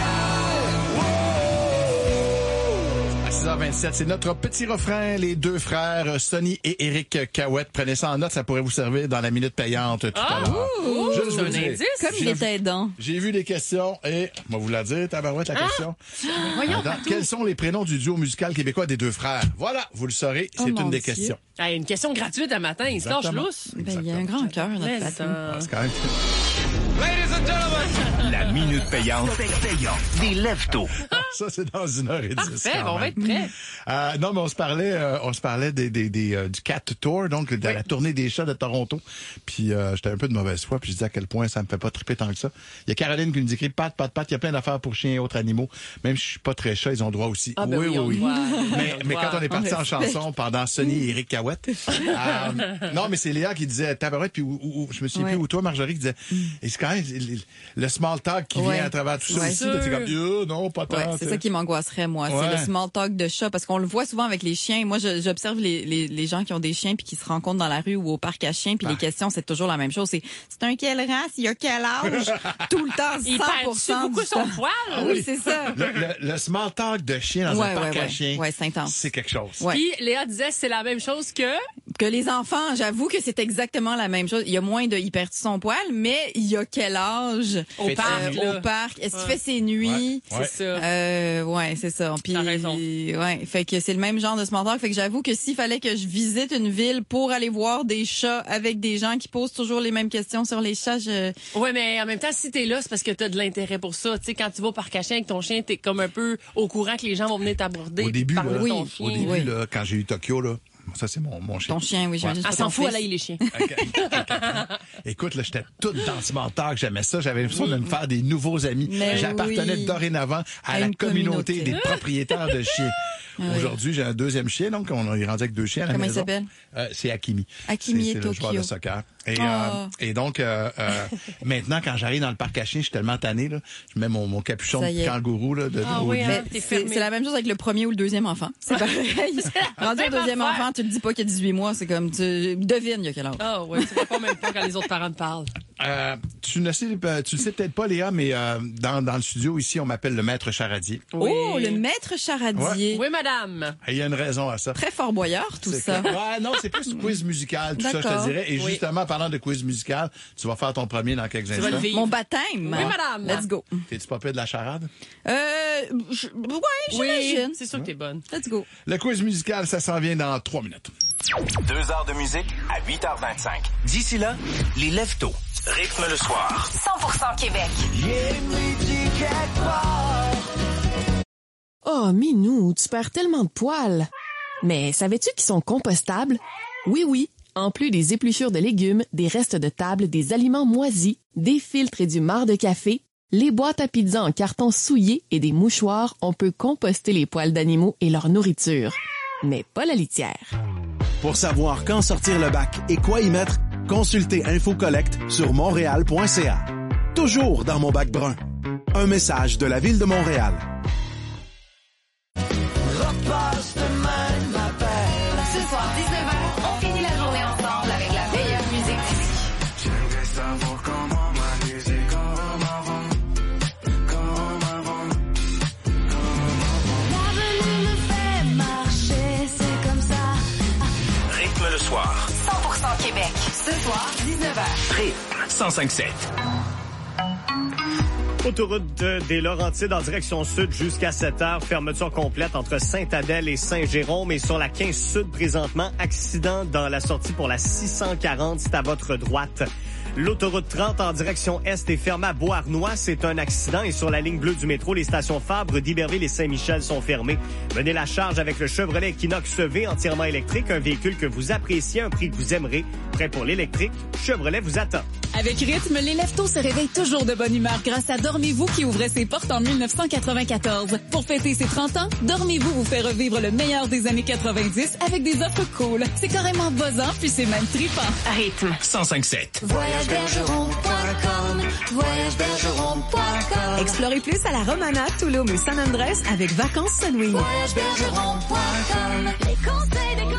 retient. À 6h27, c'est notre petit refrain, les deux frères Sonny et Éric Cahouette. Prenez ça en note, ça pourrait vous servir dans la minute payante tout à l'heure. Juste vous dire. Comme il est aidant. J'ai vu des questions et, moi vous la dire, tabarouette, la question. Voyons. Attends, quels sont les prénoms du duo musical québécois des deux frères? Voilà, vous le saurez, c'est mon une des Dieu. questions. Hey, une question gratuite à matin, il se lâche Exactement. lousse. Ben, il y a un grand cœur, notre patron. C'est quand même... La minute payante des lève-tôt. Ça, c'est dans 1h10. Parfait, on va être prêts. Non, mais on se parlait du Cat Tour, donc de la tournée des chats de Toronto. Puis j'étais un peu de mauvaise foi, puis je disais à quel point ça me fait pas triper tant que ça. Il y a Caroline qui nous écrit Pat, il y a plein d'affaires pour chiens et autres animaux. Même si je suis pas très chat, ils ont droit aussi. Ah, ben oui. Mais quand on est parti en chanson pendant Sonny et Éric Cahouette, non, mais c'est Léa qui disait tabarouette, puis je me souviens plus où toi, Marjorie, qui disait, et c'est quand même le small talk qui vient à travers tout ça aussi. C'est comme, non, pas tant. C'est ça qui m'angoisserait, moi. C'est le small talk de chat, parce qu'on le voit souvent avec les chiens. Moi, j'observe les gens qui ont des chiens puis qui se rencontrent dans la rue ou au parc à chiens, puis les questions, c'est toujours la même chose. C'est un quelle race, il a quel âge, tout le temps, 100%. Il perd beaucoup son poil. Oui, c'est ça. Le small talk de chien dans un parc à chiens, c'est intense. C'est quelque chose. Puis Léa disait, c'est la même chose que les enfants. J'avoue que c'est exactement la même chose. Il y a moins de il perd son poil, mais il y a quel âge au parc. Est-ce qu'il fait ses nuits? C'est ça. C'est ça. Puis, t'as raison. Fait que c'est le même genre de small talk. Fait que j'avoue que s'il fallait que je visite une ville pour aller voir des chats avec des gens qui posent toujours les mêmes questions sur les chats, Ouais, mais en même temps, si t'es là, c'est parce que t'as de l'intérêt pour ça. Tu sais, quand tu vas au parc à chiens avec ton chien, t'es comme un peu au courant que les gens vont venir t'aborder. Au début, là, quand j'ai eu Tokyo, là, ça, c'est mon chien. Ton chien, oui, j'imagine. Elle s'en fout, elle aille les chiens. Écoute, là, j'étais toute dans ce mental, j'aimais ça. J'avais l'impression de me faire des nouveaux amis. J'appartenais dorénavant à la communauté des propriétaires de chiens. Aujourd'hui, j'ai un deuxième chien, donc on est rendu avec 2 chiens à la maison. Comment il s'appelle? C'est Akimi. Akimi c'est Tokyo. le joueur de soccer. Et donc, maintenant, quand j'arrive dans le parc à chiens, je suis tellement tanné, là. Je mets mon capuchon de kangourou, là. C'est la même chose avec le premier ou le deuxième enfant. C'est pareil. Rendu au deuxième enfant, tu le dis pas qu'il y a 18 mois, c'est comme, tu devines il y a quel âge. Ah ouais, tu vois pas même pas quand les autres parents te parlent. Tu le sais peut-être pas, Léa, mais dans le studio ici, on m'appelle le maître charadier. Oui. Oh, le maître charadier. Oui, madame. Il y a une raison à ça. Très Fort Boyard, tout ça. Non, c'est plus quiz musical, tout ça, je te dirais. Et justement, parlant de quiz musical, tu vas faire ton premier dans quelques instants. Mon baptême. Oui, madame. Let's go. T'es-tu pas pire de la charade? J'imagine. C'est sûr que t'es bonne. Let's go. Le quiz musical, ça s'en vient dans 3 minutes. 2 heures de musique à 8h25. D'ici là, les lève-tôt. Rythme le soir. 100% Québec. Oh, Minou, tu perds tellement de poils. Mais savais-tu qu'ils sont compostables? Oui. En plus des épluchures de légumes, des restes de table, des aliments moisis, des filtres et du marc de café, les boîtes à pizza en carton souillé et des mouchoirs, on peut composter les poils d'animaux et leur nourriture. Mais pas la litière. Pour savoir quand sortir le bac et quoi y mettre, consultez InfoCollect sur montréal.ca. Toujours dans mon bac brun. Un message de la Ville de Montréal. Ce soir, 19h, on finit la journée ensemble avec la meilleure musique d'ici. J'aimerais savoir comment ma musique comme avant. L'avenue me fait marcher, c'est comme ça. Rythme le soir. 100% Québec. Ce soir, 19h. Rythme 105.7. Autoroute des Laurentides en direction sud jusqu'à 7h. Fermeture complète entre Sainte-Adèle et Saint-Jérôme. Et sur la 15 sud, présentement, accident dans la sortie pour la 640. C'est à votre droite. L'autoroute 30 en direction est est fermée à Beauharnois. C'est un accident. Et sur la ligne bleue du métro, les stations Fabre, d'Iberville et Saint-Michel sont fermées. Menez la charge avec le Chevrolet Equinox V entièrement électrique. Un véhicule que vous appréciez, un prix que vous aimerez. Prêt pour l'électrique, Chevrolet vous attend. Avec Rythme, les lève-tôt se réveillent toujours de bonne humeur grâce à Dormez-vous qui ouvrait ses portes en 1994. Pour fêter ses 30 ans, Dormez-vous vous fait revivre le meilleur des années 90 avec des offres cool. C'est carrément buzzant puis c'est même trippant. Rythme 105.7. Voyagebergeron.com. Explorez plus à la Romana, Tulum et San Andrés avec Vacances Sunwing. Voyagebergeron.com. Les conseils de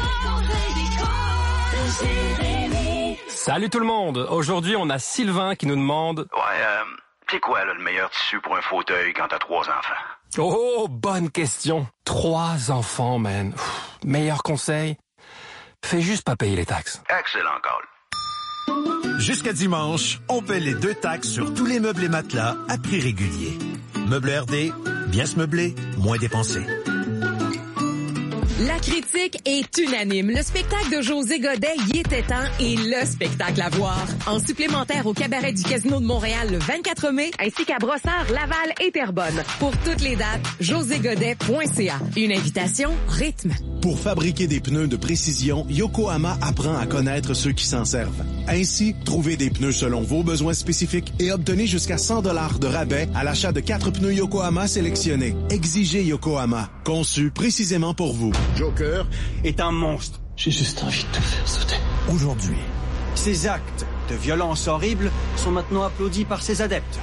Jérémy. Salut tout le monde! Aujourd'hui, on a Sylvain qui nous demande... c'est quoi là, le meilleur tissu pour un fauteuil quand t'as 3 enfants? Oh, bonne question! 3 enfants, man. Meilleur conseil? Fais juste pas payer les taxes. Excellent call. Jusqu'à dimanche, on paie les 2 taxes sur tous les meubles et matelas à prix régulier. Meubles RD, bien se meubler, moins dépenser. La critique est unanime. Le spectacle de José Godet y était temps et le spectacle à voir. En supplémentaire au cabaret du Casino de Montréal le 24 mai, ainsi qu'à Brossard, Laval et Terrebonne. Pour toutes les dates, joségodet.ca. Une invitation rythme. Pour fabriquer des pneus de précision, Yokohama apprend à connaître ceux qui s'en servent. Ainsi, trouvez des pneus selon vos besoins spécifiques et obtenez jusqu'à 100 $ de rabais à l'achat de 4 pneus Yokohama sélectionnés. Exigez Yokohama, conçu précisément pour vous. Joker est un monstre. J'ai juste envie de te faire sauter. Aujourd'hui, ces actes de violence horrible sont maintenant applaudis par ses adeptes.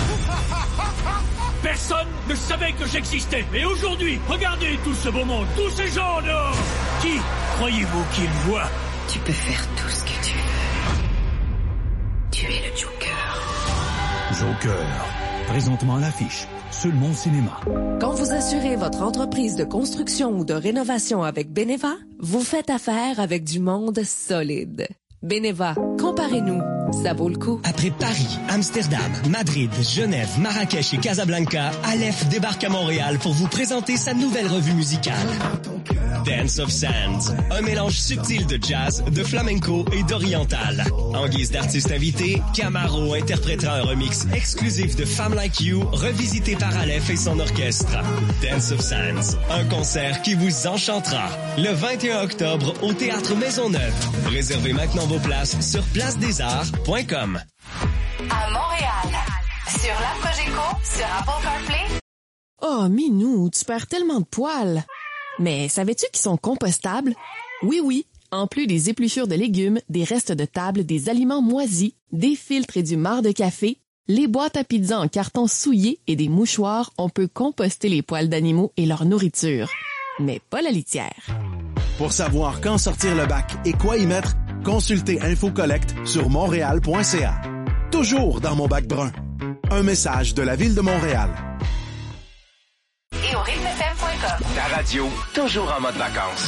Personne ne savait que j'existais. Et aujourd'hui, regardez tout ce beau monde, tous ces gens dehors. Qui croyez-vous qu'ils voient? Tu peux faire tout ce que tu veux. Tu es le Joker. Joker. Présentement à l'affiche. Seulement au cinéma. Quand vous assurez votre entreprise de construction ou de rénovation avec Beneva, vous faites affaire avec du monde solide. Beneva, comparez-nous. Ça vaut le coup. Après Paris, Amsterdam, Madrid, Genève, Marrakech et Casablanca, Aleph débarque à Montréal pour vous présenter sa nouvelle revue musicale. Dance of Sands, un mélange subtil de jazz, de flamenco et d'oriental. En guise d'artiste invité, Camaro interprétera un remix exclusif de Femme Like You, revisité par Aleph et son orchestre. Dance of Sands, un concert qui vous enchantera. Le 21 octobre au Théâtre Maisonneuve. Réservez maintenant vos places sur placedesarts.com. À Montréal, sur l'app Cogeco, sur Apple CarPlay. Oh, Minou, tu perds tellement de poils. Mais savais-tu qu'ils sont compostables? Oui, oui. En plus des épluchures de légumes, des restes de table, des aliments moisis, des filtres et du marc de café, les boîtes à pizza en carton souillé et des mouchoirs, on peut composter les poils d'animaux et leur nourriture. Mais pas la litière. Pour savoir quand sortir le bac et quoi y mettre, consultez InfoCollect sur montréal.ca. Toujours dans mon bac brun. Un message de la Ville de Montréal. Et au rythmefm.com. Ta radio, toujours en mode vacances.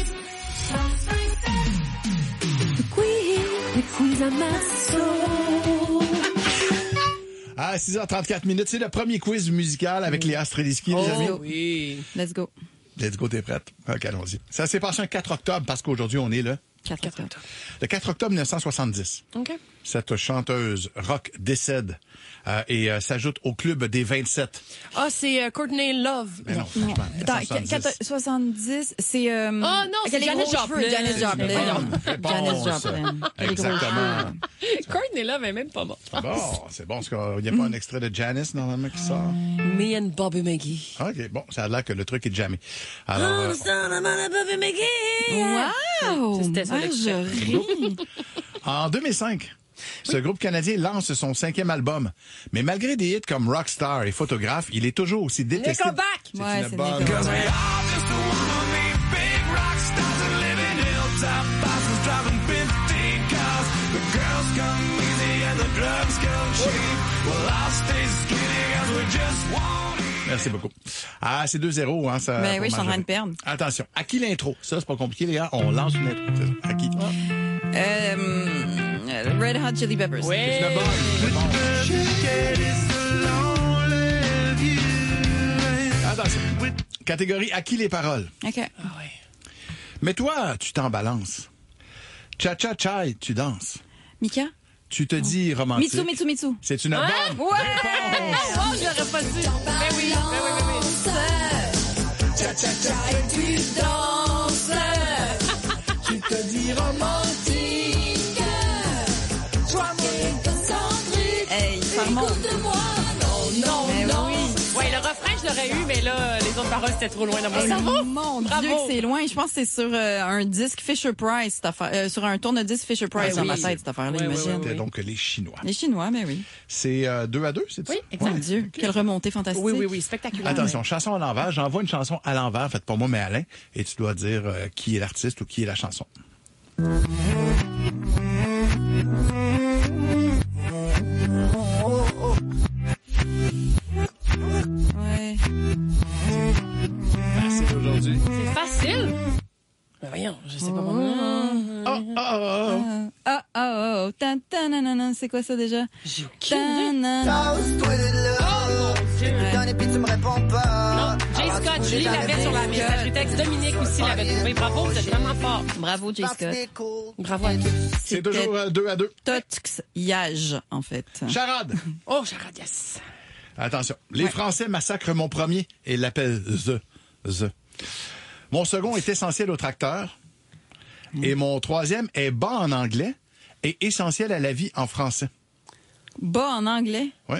À 6h34, c'est le premier quiz musical avec Léa Streliski, les amis. Oui. Let's go. Let's go, t'es prête? OK, allons-y. Ça s'est passé un 4 octobre parce qu'aujourd'hui, on est le 4 octobre. Le 4 octobre 1970. OK. Cette chanteuse rock décède et s'ajoute au club des 27. Ah, c'est Courtney Love. Mais non, franchement. Attends, 70, c'est... Oh non, c'est Janis Joplin. Janis Joplin. Janis Joplin. Exactement. Courtney Love est même pas bon. Ah bon, c'est bon. Il n'y a pas un extrait de Janis, normalement, qui sort? Me and Bobby McGee. OK, bon, ça a l'air que le truc est jamais. Alors, Bobby McGee. Wow! C'était ça l'extrait. En 2005, ce groupe canadien lance son 5e album. Mais malgré des hits comme Rockstar et Photographe, il est toujours aussi détesté. Nickelback! C'est Ouais, une c'est bonne... Nickelback. Merci beaucoup. Ah, c'est 2-0, hein, ça. Ben oui, je suis en train de perdre. Attention. À qui l'intro? Ça, c'est pas compliqué, les gars. On lance une intro. À qui? Red Hot Chili Peppers. Oui. C'est une bonne. Attention. Catégorie à qui les paroles? OK. Ah ouais. Mais toi, tu t'en balances. Cha-cha-chai, tu danses. Mika? Tu te dis romantique. Mitsu. C'est une bonne réponse. Oh, je l'aurais pas dit. Ben oui. Cha-cha-cha et tu danses. Tu te dis romantique. Toi, mon concentrique. Hey, ça remonte. Écoute-moi. Non. Oui. Ouais, le refrain, je l'aurais eu, mais là, les autres paroles, c'était trop loin dans mon cerveau. Mon Bravo. Dieu que c'est loin. Je pense que c'est sur un disque Fisher-Price, cette affaire. Sur un tourne-disque Fisher-Price dans ma tête, cette affaire-là, imagine. C'était donc les Chinois. Les Chinois, mais oui. C'est 2-2, c'est ça? Oui, exact. Mon Dieu, quelle remontée fantastique. Oui, spectaculaire. Attention, chanson à l'envers. J'envoie une chanson à l'envers, faite pour moi, mais Alain, et tu dois dire qui est l'artiste ou qui est la chanson. Ouais. Facile aujourd'hui. C'est facile. Mais voyons, je sais pas moi. Oh. C'est quoi ça déjà? J'ai aucune idée. Pose-toi de là. Oh, mon Dieu. Donne et puis tu me réponds pas. Non, Jay Scott, Julie l'avait sur la messagerie texte. Dominique aussi l'avait trouvé. Bravo, vous êtes vraiment fort. Bravo, J. Scott. Bravo à tous. C'est toujours 2-2. Tox-yage, en fait. Charade. Oh, charade, yes. Attention. Les Français massacrent mon premier et l'appellent The. Mon second est essentiel au tracteur. Et mon troisième est bas en anglais et essentiel à la vie en français. Bas en anglais? Oui.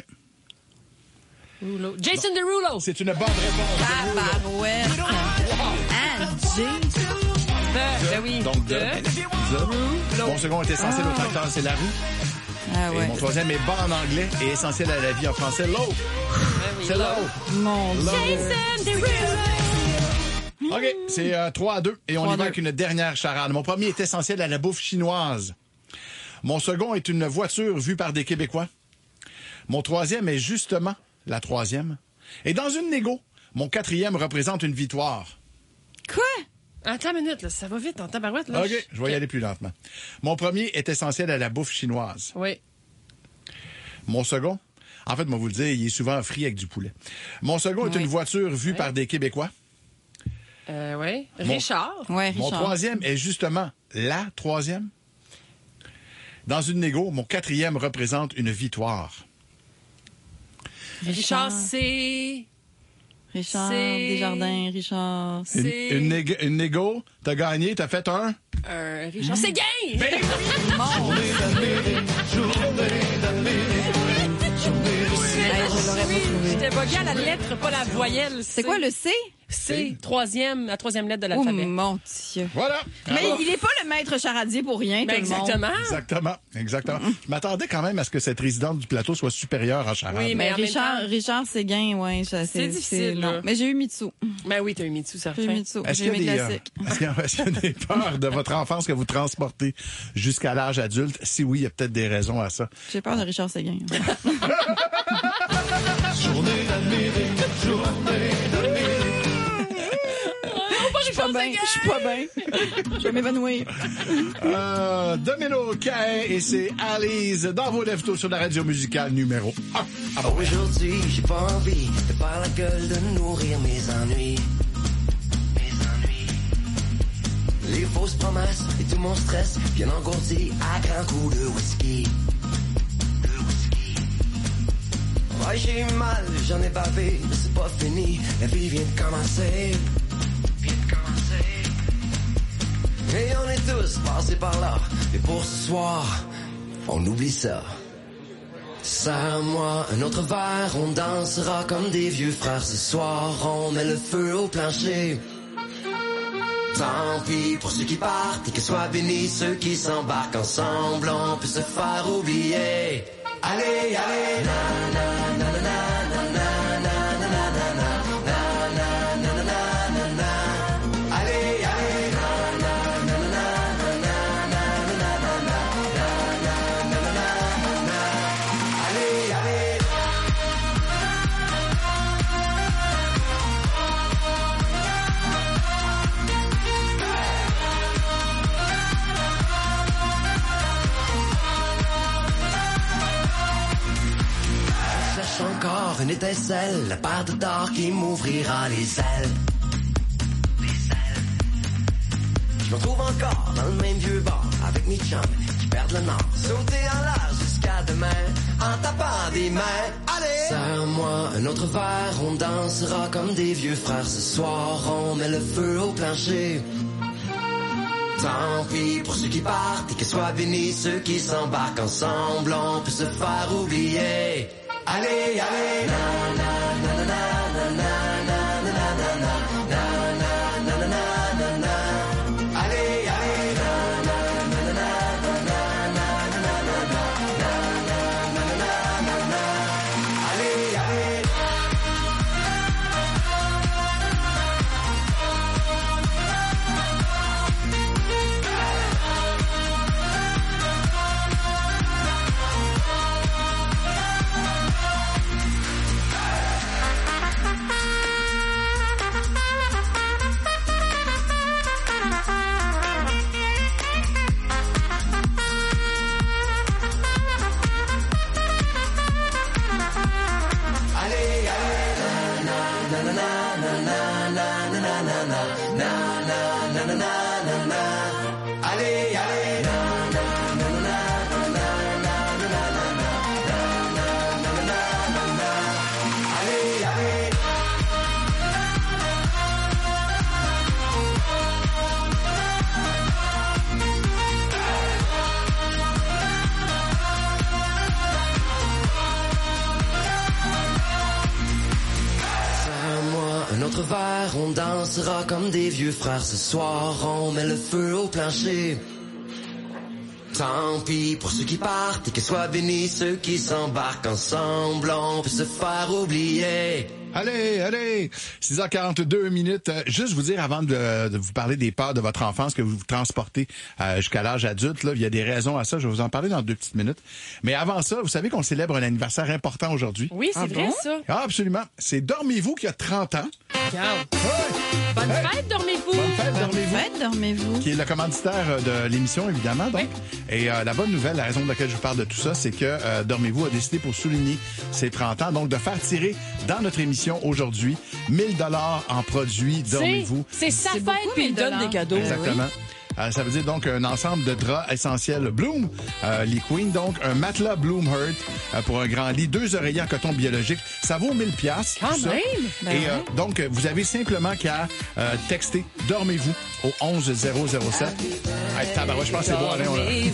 Jason Derulo. C'est une bonne réponse. Tabarouette. Ah, Ben oui. Donc, mon second est essentiel au tracteur, c'est la roue. Ah ouais. Et mon troisième est bas en anglais et essentiel à la vie en français, l'eau. C'est l'eau. Mon Jason Derulo. OK, c'est 3-2 et on y va avec une dernière charade. Mon premier est essentiel à la bouffe chinoise. Mon second est une voiture vue par des Québécois. Mon troisième est justement la troisième. Et dans une négo, mon quatrième représente une victoire. Quoi? Attends une minute, là, ça va vite en tabarouette. Là. OK, je vais y aller plus lentement. Mon premier est essentiel à la bouffe chinoise. Oui. Mon second, en fait, moi vous le dire, il est souvent frit avec du poulet. Mon second est une voiture vue par des Québécois. Oui. Richard. Mon troisième est justement la troisième. Dans une négo, mon quatrième représente une victoire. Richard, c'est... Richard Desjardins, Richard. C'est... Une négo, t'as gagné, t'as fait un... Richard, c'est gain! J'étais bugué à la lettre, pas la voyelle. C'est quoi le C? C'est la troisième lettre de l'alphabet. Oh mon Dieu. Voilà. Mais il n'est pas le maître charadier pour rien, tout le monde. Exactement. Je m'attendais quand même à ce que cette résidente du plateau soit supérieure en charade. Oui, mais Richard Séguin, ouais. C'est difficile. Non. Mais j'ai eu Mitsu. Ben oui, t'as eu Mitsu, ça J'ai eu Mitsu. J'ai eu mes classiques. Est-ce qu'il y a des peurs de votre enfance que vous transportez jusqu'à l'âge adulte? Si oui, il y a peut-être des raisons à ça. J'ai peur de Richard Séguin. Journée d'Amérique, journée d'Amérique. Je suis pas bien. Je vais m'évanouir. Domino Cain et c'est Alice dans vos lève-tôt sur la radio musicale numéro 1. Aujourd'hui, j'ai pas envie de faire la gueule, de nourrir mes ennuis. Les fausses promesses et tout mon stress bien engourdi à grands coups de whisky. Ouais, j'ai eu mal, j'en ai bavé, mais c'est pas fini. La vie vient de commencer. Et on est tous passés par là. Et pour ce soir, on oublie ça. Serre-moi un autre verre, on dansera comme des vieux frères. Ce soir, on met le feu au plancher. Tant pis pour ceux qui partent et que soient bénis ceux qui s'embarquent ensemble. On peut se faire oublier. Allez, allez, na na na na na na na na na na. Encore une étincelle, la part de d'or qui m'ouvrira les ailes. Je me retrouve encore dans le même vieux bar avec mes chums qui perdent le nord. Sauter en l'air jusqu'à demain en tapant des mains. Allez! Serre-moi un autre verre, on dansera comme des vieux frères. Ce soir, on met le feu au plancher. Tant pis pour ceux qui partent et que soient bénis ceux qui s'embarquent ensemble. On peut se faire oublier. Allez, allez, na na na na na na na na na na. na na na na na na. Allez, allez, na na na na na na na na na na. Allez, allez. Un autre verre, on dansera comme des vieux frères. Ce soir, on met le feu au plancher. Tant pis pour ceux qui partent et que soient bénis ceux qui s'embarquent ensemble. On peut se faire oublier. Allez, allez! 6h42 minutes. Juste vous dire, avant de vous parler des peurs de votre enfance que vous transportez jusqu'à l'âge adulte, là, il y a des raisons à ça. Je vais vous en parler dans 2 petites minutes. Mais avant ça, vous savez qu'on célèbre un anniversaire important aujourd'hui? Oui, c'est vrai, ça. Ah, absolument. C'est Dormez-vous qui a 30 ans. Regarde. Bonne fête, Dormez-vous! Bonne fête, Dormez-vous! Bonne fête, Dormez-vous! Qui est le commanditaire de l'émission, évidemment. Donc. Oui. Et la bonne nouvelle, la raison pour laquelle je vous parle de tout ça, c'est que Dormez-vous a décidé, pour souligner ses 30 ans, donc de faire tirer dans notre émission aujourd'hui 1000 $ en produits Dormez-vous. C'est sa fête, puis il donne des cadeaux. Exactement. Oui. Ça veut dire donc un ensemble de draps essentiels Bloom, les Queen, donc un matelas Bloom Heart pour un grand lit, 2 oreillers en coton biologique. Ça vaut 1000 $. Quand même! Ben et donc, vous avez simplement qu'à texter Dormez-vous au 11007. Hey, tabarouette, je pense que c'est bon, Alain.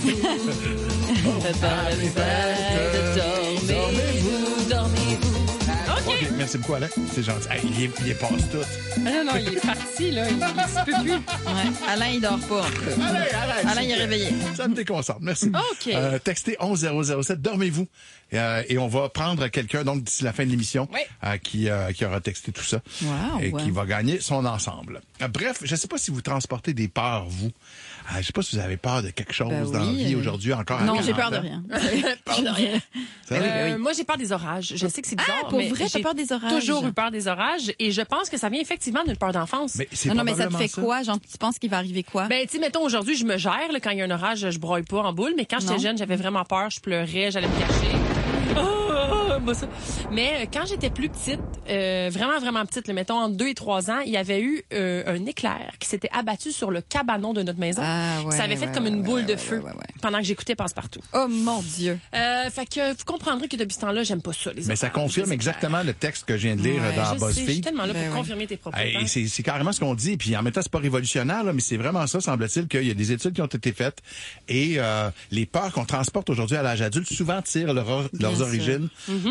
Dormez-vous, dormez-vous. OK, merci beaucoup, Alain. C'est gentil. Hey, il est passe tout. Ah non, il est parti, là. Il se peut plus. Ouais. Alain, il dort pas. Alain, il est réveillé. Ça me déconcentre. Merci. OK. Textez 11007. Dormez-vous. Et on va prendre quelqu'un, donc, d'ici la fin de l'émission, qui aura texté tout ça. Wow, et qui va gagner son ensemble. Bref, je ne sais pas si vous transportez des peurs, vous. Je ne sais pas si vous avez peur de quelque chose dans la vie aujourd'hui encore. Non, j'ai peur de rien. Peur de rien. Moi, j'ai peur des orages. Je sais que c'est bizarre, pour mais vrai, t'as peur des orages? Toujours eu peur des orages et je pense que ça vient effectivement d'une peur d'enfance. Mais c'est non, mais ça te fait quoi? Genre, tu penses qu'il va arriver quoi? Ben, tu sais, mettons, aujourd'hui, je me gère. Là, quand il y a un orage, je broille pas en boule, mais quand j'étais jeune, j'avais vraiment peur. Je pleurais, j'allais me cacher. Mais quand j'étais plus petite, vraiment, vraiment petite, mettons entre 2 et 3 ans, il y avait eu un éclair qui s'était abattu sur le cabanon de notre maison. Ça avait fait comme une boule de feu pendant que j'écoutais Passe-Partout. Oh mon Dieu! Fait que vous comprendrez que depuis ce temps-là, j'aime pas ça, les Mais ça confirme exactement le texte que je viens de lire dans BuzzFeed. Je suis tellement là pour confirmer tes propos. C'est carrément ce qu'on dit. Puis en même temps, c'est pas révolutionnaire, là, mais c'est vraiment ça, semble-t-il, qu'il y a des études qui ont été faites. Et les peurs qu'on transporte aujourd'hui à l'âge adulte souvent tirent leurs origines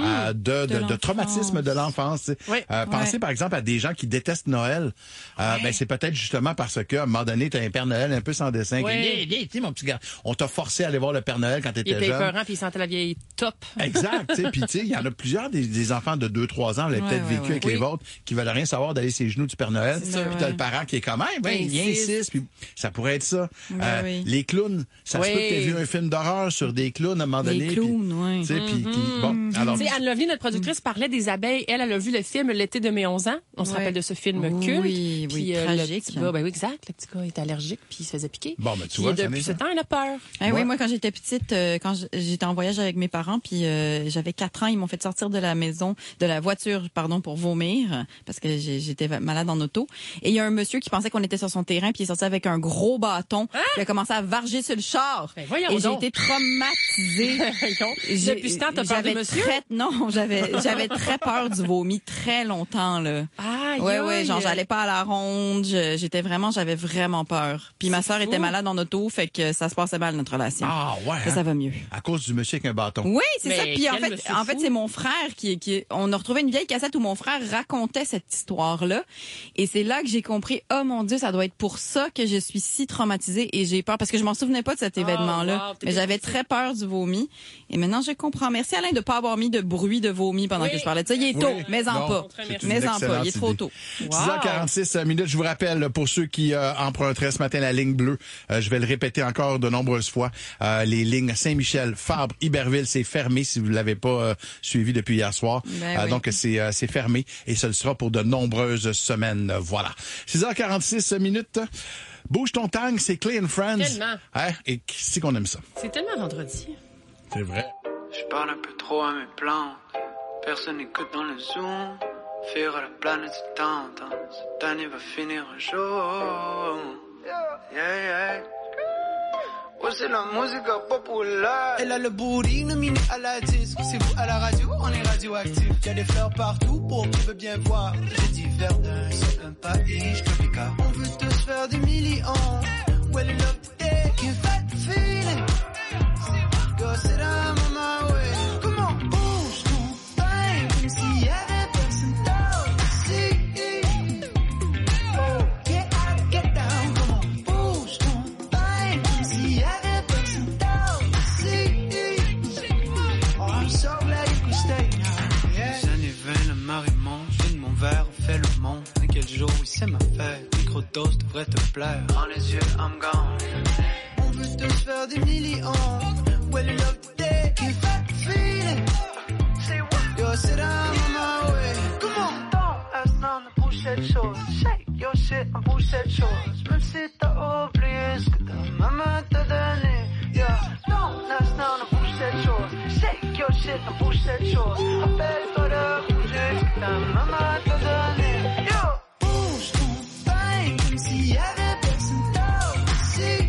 de traumatisme de l'enfance. Pensez par exemple à des gens qui détestent Noël. Ben, c'est peut-être justement parce qu'à un moment donné, t'as un Père Noël un peu sans dessin. Viens, mon petit gars. On t'a forcé à aller voir le Père Noël quand t'étais jeune. Il était épeurant puis il sentait la vieille top. Exact. Puis il y en a plusieurs des enfants de 2-3 ans, vous l'avez peut-être vécu avec les vôtres, qui veulent rien savoir d'aller sur les genoux du Père Noël. Puis t'as le parent qui est quand même, il insiste. Puis ça pourrait être ça. Les clowns. Ça se peut que t'aies vu un film d'horreur sur des clowns à un moment donné. Les clowns, bon, alors. Anne Lovely, notre productrice, parlait des abeilles. Elle a vu le film L'été de mes 11 ans. On se rappelle de ce film culte. Oui, tragique. Le petit gars, oui, exact. Le petit gars était allergique puis il se faisait piquer. Bon, ben, tu vois, depuis ce temps, il a peur. Oui, moi, quand j'étais petite, quand j'étais en voyage avec mes parents, puis j'avais 4 ans, ils m'ont fait sortir de la voiture, pour vomir, parce que j'étais malade en auto. Et il y a un monsieur qui pensait qu'on était sur son terrain, puis il est sorti avec un gros bâton, puis il a commencé à varger sur le char. Et j'ai été traumatisée. Depuis ce temps, t'as peur de monsieur? Non, j'avais très peur du vomi très longtemps, là. Ouais, genre, j'allais pas à la ronde, j'avais vraiment peur. Puis ma sœur était malade en auto, fait que ça se passait mal, notre relation. Ah, ouais. Ça va mieux. À cause du monsieur avec un bâton. Oui, c'est ça. Puis en fait, c'est mon frère on a retrouvé une vieille cassette où mon frère racontait cette histoire-là. Et c'est là que j'ai compris, oh mon Dieu, ça doit être pour ça que je suis si traumatisée et j'ai peur, parce que je m'en souvenais pas de cet événement-là. Mais j'avais très peur du vomi. Et maintenant, je comprends. Merci Alain de pas avoir mis de bruit de vomi pendant que je parlais de ça. Il est tôt, mais en pas. Mais en pas. Il est trop tôt. 6h46 minutes. Je vous rappelle, pour ceux qui emprunteraient ce matin la ligne bleue, je vais le répéter encore de nombreuses fois, les lignes Saint-Michel, Fabre, Iberville, c'est fermé si vous ne l'avez pas suivi depuis hier soir. Donc, c'est fermé et ce sera pour de nombreuses semaines. Voilà. 6h46 minutes. Bouge ton tang, c'est Clay and Friends. Tellement. Et c'est qu'on aime ça. C'est tellement vendredi. C'est vrai. Je parle un peu trop à mes plantes. Personne n'écoute dans le Zoom. Fuir à la planète du temps, cette année va finir un jour. Yeah. Oh, c'est la musique populaire. Elle a le booty nominé à la disque. C'est vous à la radio, on est radioactif. Y'a des fleurs partout pour qui veut bien voir. J'ai dit Verdun, c'est un pays, j'te l'écart. On veut tous faire des millions. Well, you love today, can't fight the feeling. Go sit down on my way. Come on, bouge ton pain, comme s'il y avait personne d'autre ici. Oh, get out, get down, come on, bouge ton pain, comme s'il y avait personne d'autre ici. Oh, I'm so glad you could stay now, yeah. Les années 20, la marée monte, je de mon verre, on fait le monde. Mais quel jour, oui, c'est ma fête. Microdose devrait te plaire. Dans les yeux, I'm gone. On veut tous faire des millions. Well, you love today, can't fight the feeling. Yo, sit down on my way. Come on, don't ask none de bouge cette chose. Shake your shit, on bouge cette chose. Même si t'as oublié ce que ta maman t'a donné. Yeah, don't ask none de bouge cette chose. Shake your shit, on bouge cette chose. Rappelle-toi de bouger ce que ta maman t'a donné. Yo, bouge ton pain, comme s'il y avait personne d'autre ici.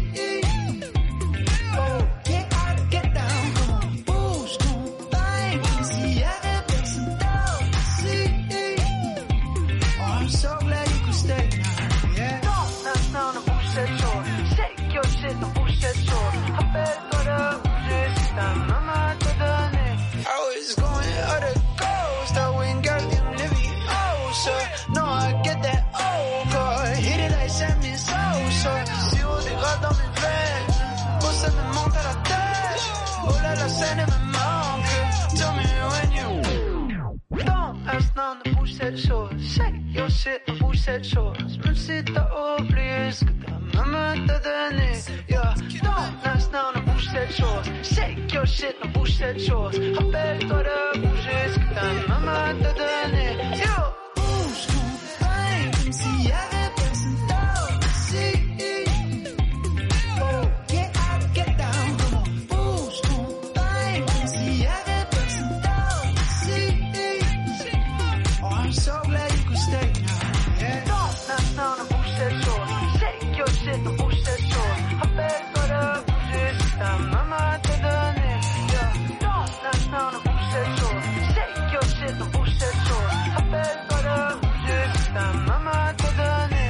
Ne bouge cette chose, shake your shit, on bouge cette chose. Même si t'as oublié ce que ta maman t'a donné. Yeah, don't ask now, ne bouge cette chose. Shake your shit, on bouge cette chose. Rappelle-toi de bouger ce que ta maman t'a donné. Yo, bouge ton pain, comme s'il y avait personne d'autre ici. Oh, get out, get down, come on. Bouge ton pain, comme s'il y avait personne d'autre ici. I'm so glad you could stay now. Yeah. Don't now, ne bouge cette chose. Shake your shit, ne bouge cette chose. Rappelle-toi de bouger ce que ta maman t'a donné. Yeah. Don't now, ne bouge cette chose. Shake your shit, ne bouge cette chose. Rappelle-toi de bouger ce que ta maman t'a donné.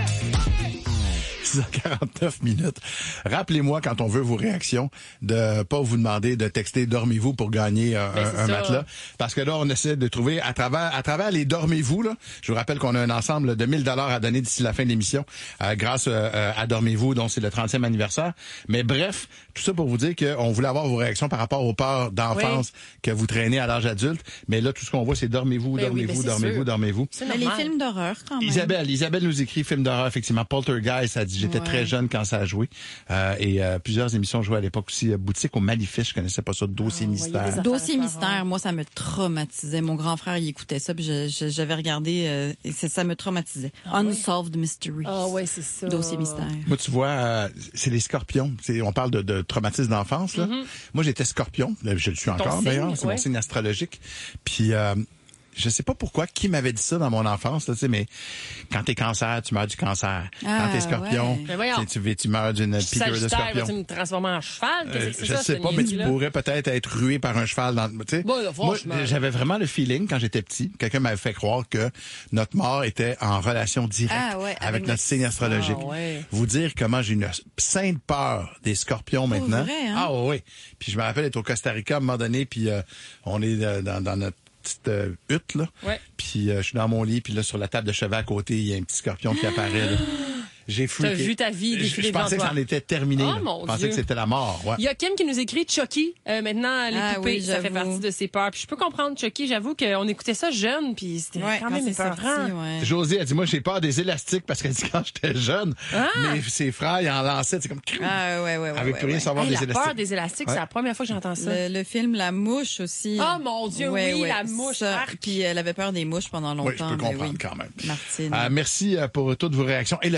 6h49 minutes. Rappelez-moi, quand on veut vos réactions, de pas vous demander de texter « Dormez-vous » pour gagner un matelas. Parce que là, on essaie de trouver, à travers les « Dormez-vous », là, je vous rappelle qu'on a un ensemble de 1000 $ à donner d'ici la fin de l'émission, grâce à « Dormez-vous », dont c'est le 30e anniversaire. Mais bref, tout ça pour vous dire qu'on voulait avoir vos réactions par rapport aux peurs d'enfance que vous traînez à l'âge adulte. Mais là, tout ce qu'on voit, c'est « Dormez-vous, dormez-vous, dormez-vous, dormez-vous ». Mais les films d'horreur, quand même. Isabelle nous écrit « Film d'horreur », effectivement. Poltergeist, ça dit « J'étais très jeune quand ça a joué. » Et plusieurs émissions jouaient à l'époque aussi. Boutique au Maléfice, je connaissais pas ça. Dossier mystère. Dossier mystère, moi, ça me traumatisait. Mon grand frère, il écoutait ça, puis j'avais regardé, et ça me traumatisait. Unsolved Mystery. Ah ouais, c'est ça. Dossier mystère. Moi, tu vois, c'est les scorpions. On parle de traumatisme d'enfance, là. Moi, j'étais scorpion. Je le suis encore, d'ailleurs. C'est mon signe astrologique. Puis, je sais pas pourquoi, qui m'avait dit ça dans mon enfance, là, tu sais, mais quand t'es cancer, tu meurs du cancer. Quand t'es scorpion, tu meurs d'une piqûre de scorpion. Tu me transformes en cheval? Je sais pas, mais tu pourrais peut-être être rué par un cheval dans, tu sais. Bon, moi, j'avais vraiment le feeling, quand j'étais petit, quelqu'un m'avait fait croire que notre mort était en relation directe avec notre signe astrologique. Vous dire comment j'ai une sainte peur des scorpions maintenant. Vrai, hein? Ah oui. Puis je me rappelle être au Costa Rica à un moment donné, puis on est dans notre petite hutte, là. Puis je suis dans mon lit, puis là, sur la table de chevet à côté, il y a un petit scorpion qui apparaît, là. J'ai freaké. T'as vu ta vie défiler Je pensais que ça en était terminé. Oh, mon je pensais Dieu. que c'était la mort. Ouais. Il y a Kim qui nous écrit Chucky. Maintenant, les poupées, ça fait partie de ses peurs. Puis je peux comprendre Chucky. J'avoue qu'on écoutait ça jeune, puis c'était quand même épeurant. Josie a dit, moi, j'ai peur des élastiques parce qu'elle dit quand j'étais jeune, mais ses frères, ils en lançaient. C'est comme... Avec plus rien savoir des élastiques. La peur des élastiques, c'est la première fois que j'entends ça. Le film La Mouche aussi. Oh mon Dieu, oui, La Mouche. Puis elle avait peur des mouches pendant longtemps. Oui, je peux comprendre quand même. Martine. Merci pour toutes vos réactions. Et le temps de vous dire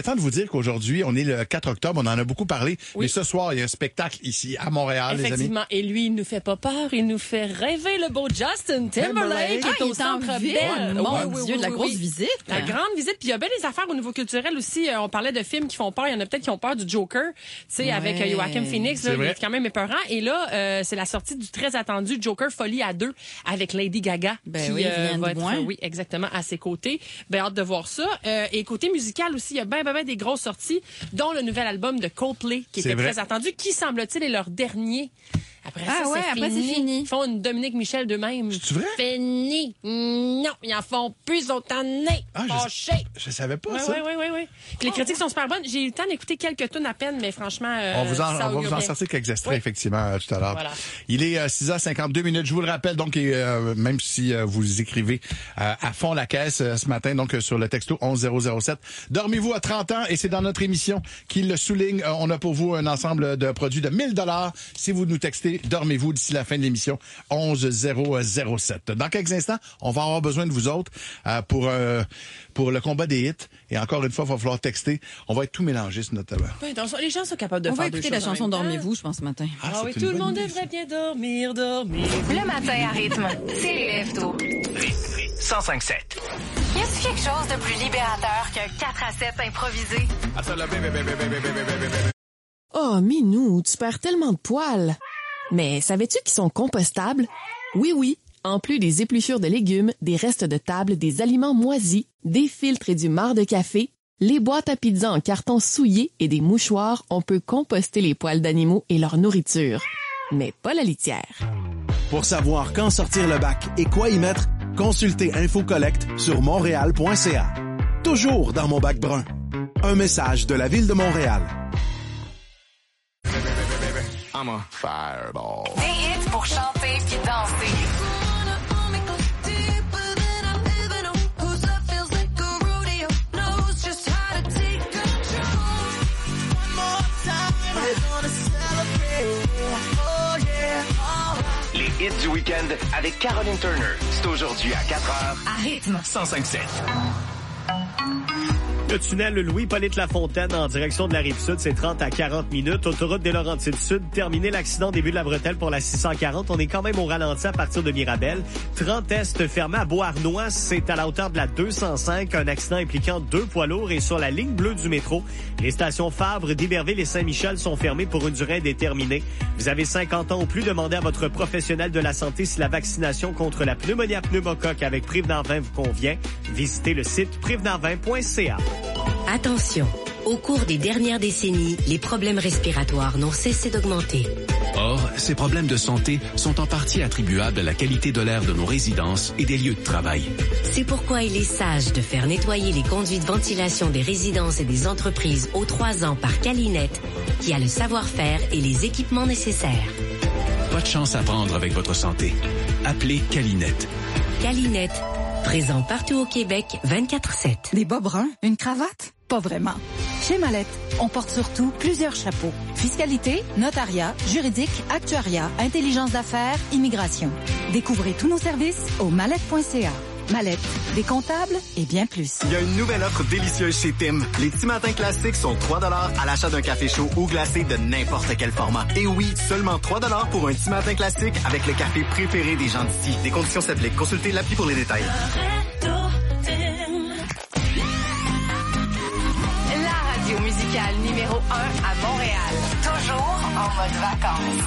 dire qu'aujourd'hui, on est le 4 octobre, on en a beaucoup parlé, mais ce soir, il y a un spectacle ici à Montréal, les amis. Effectivement, et lui, il nous fait pas peur, il nous fait rêver, le beau Justin Timberlake qui est au Centre Bell. Mon Dieu, de la grosse visite. La grande visite, puis il y a bien des affaires au niveau culturel aussi. On parlait de films qui font peur, il y en a peut-être qui ont peur du Joker, tu sais, avec Joaquin Phoenix, là, il est quand même épeurant. Et là, c'est la sortie du très attendu Joker Folie à 2 avec Lady Gaga qui va être, exactement, à ses côtés. Ben, hâte de voir ça. Et côté musical aussi, il y a bien des grosses sorties, dont le nouvel album de Coldplay qui était très attendu, qui semble-t-il est leur dernier. Après ça, c'est fini. Ils font une Dominique Michel d'eux-mêmes. C'est vrai? Fini. Non, ils en font plus autant de nez. Je savais pas ça. Oui. Puis les critiques sont super bonnes. J'ai eu le temps d'écouter quelques tunes à peine, mais franchement, on va vous en sortir quelques extraits, effectivement, tout à l'heure. Voilà. Il est 6h52. Je vous le rappelle, donc, même si vous écrivez à fond la caisse ce matin, donc sur le texto 11007. Dormez-vous à 30 ans, et c'est dans notre émission qu'il le souligne. On a pour vous un ensemble de produits de 1000 $. Si vous nous textez Dormez-vous d'ici la fin de l'émission 11007. Dans quelques instants, on va avoir besoin de vous autres pour le combat des hits. Et encore une fois, il va falloir texter. On va être tout mélangé sur notre table. Oui, les gens sont capables de faire des choses. On va écouter la chanson Dormez-vous, je pense, ce matin. Oui, tout le monde devrait bien dormir. Le matin à rythme, c'est les lève-tôt. 105.7. Y a-t-il quelque chose de plus libérateur qu'un 4 à 7 improvisé? Oh, Minou, tu perds tellement de poils. Mais savais-tu qu'ils sont compostables? Oui. En plus des épluchures de légumes, des restes de table, des aliments moisis, des filtres et du marc de café, les boîtes à pizza en carton souillé et des mouchoirs, on peut composter les poils d'animaux et leur nourriture. Mais pas la litière. Pour savoir quand sortir le bac et quoi y mettre, consultez InfoCollect sur montréal.ca. Toujours dans mon bac brun. Un message de la Ville de Montréal. I'm a fireball. Des hits pour chanter puis danser. Les hits du week-end avec Caroline Turner. C'est aujourd'hui à 4h. À rythme 105.7. Le tunnel Louis-Polyte Lafontaine en direction de la Rive-Sud, c'est 30 à 40 minutes. Autoroute des Laurentides-Sud, terminé l'accident début de la bretelle pour la 640. On est quand même au ralenti à partir de Mirabel. 30 Est fermé à Beauharnois, c'est à la hauteur de la 205. Un accident impliquant 2 poids lourds et sur la ligne bleue du métro. Les stations Fabre, d'Iberville et Saint-Michel sont fermées pour une durée indéterminée. Vous avez 50 ans ou plus, demandez à votre professionnel de la santé si la vaccination contre la pneumonie à pneumocoque avec Prévenant 20 vous convient. Visitez le site prévenant20.ca. Attention, au cours des dernières décennies, les problèmes respiratoires n'ont cessé d'augmenter. Or, ces problèmes de santé sont en partie attribuables à la qualité de l'air de nos résidences et des lieux de travail. C'est pourquoi il est sage de faire nettoyer les conduits de ventilation des résidences et des entreprises aux 3 ans par Calinet, qui a le savoir-faire et les équipements nécessaires. Pas de chance à prendre avec votre santé. Appelez Calinet. Calinet, présent partout au Québec, 24/7. Des bas bruns? Une cravate? Pas vraiment. Chez Mallette, on porte surtout plusieurs chapeaux. Fiscalité, notariat, juridique, actuariat, intelligence d'affaires, immigration. Découvrez tous nos services au mallette.ca. Mallette, des comptables et bien plus. Il y a une nouvelle offre délicieuse chez Tim. Les petits matins classiques sont 3 $ à l'achat d'un café chaud ou glacé de n'importe quel format. Et oui, seulement 3 $ pour un petit matin classique avec le café préféré des gens d'ici. Des conditions s'appliquent. Consultez l'appli pour les détails. La radio musicale numéro 1 à Montréal. Toujours en mode vacances.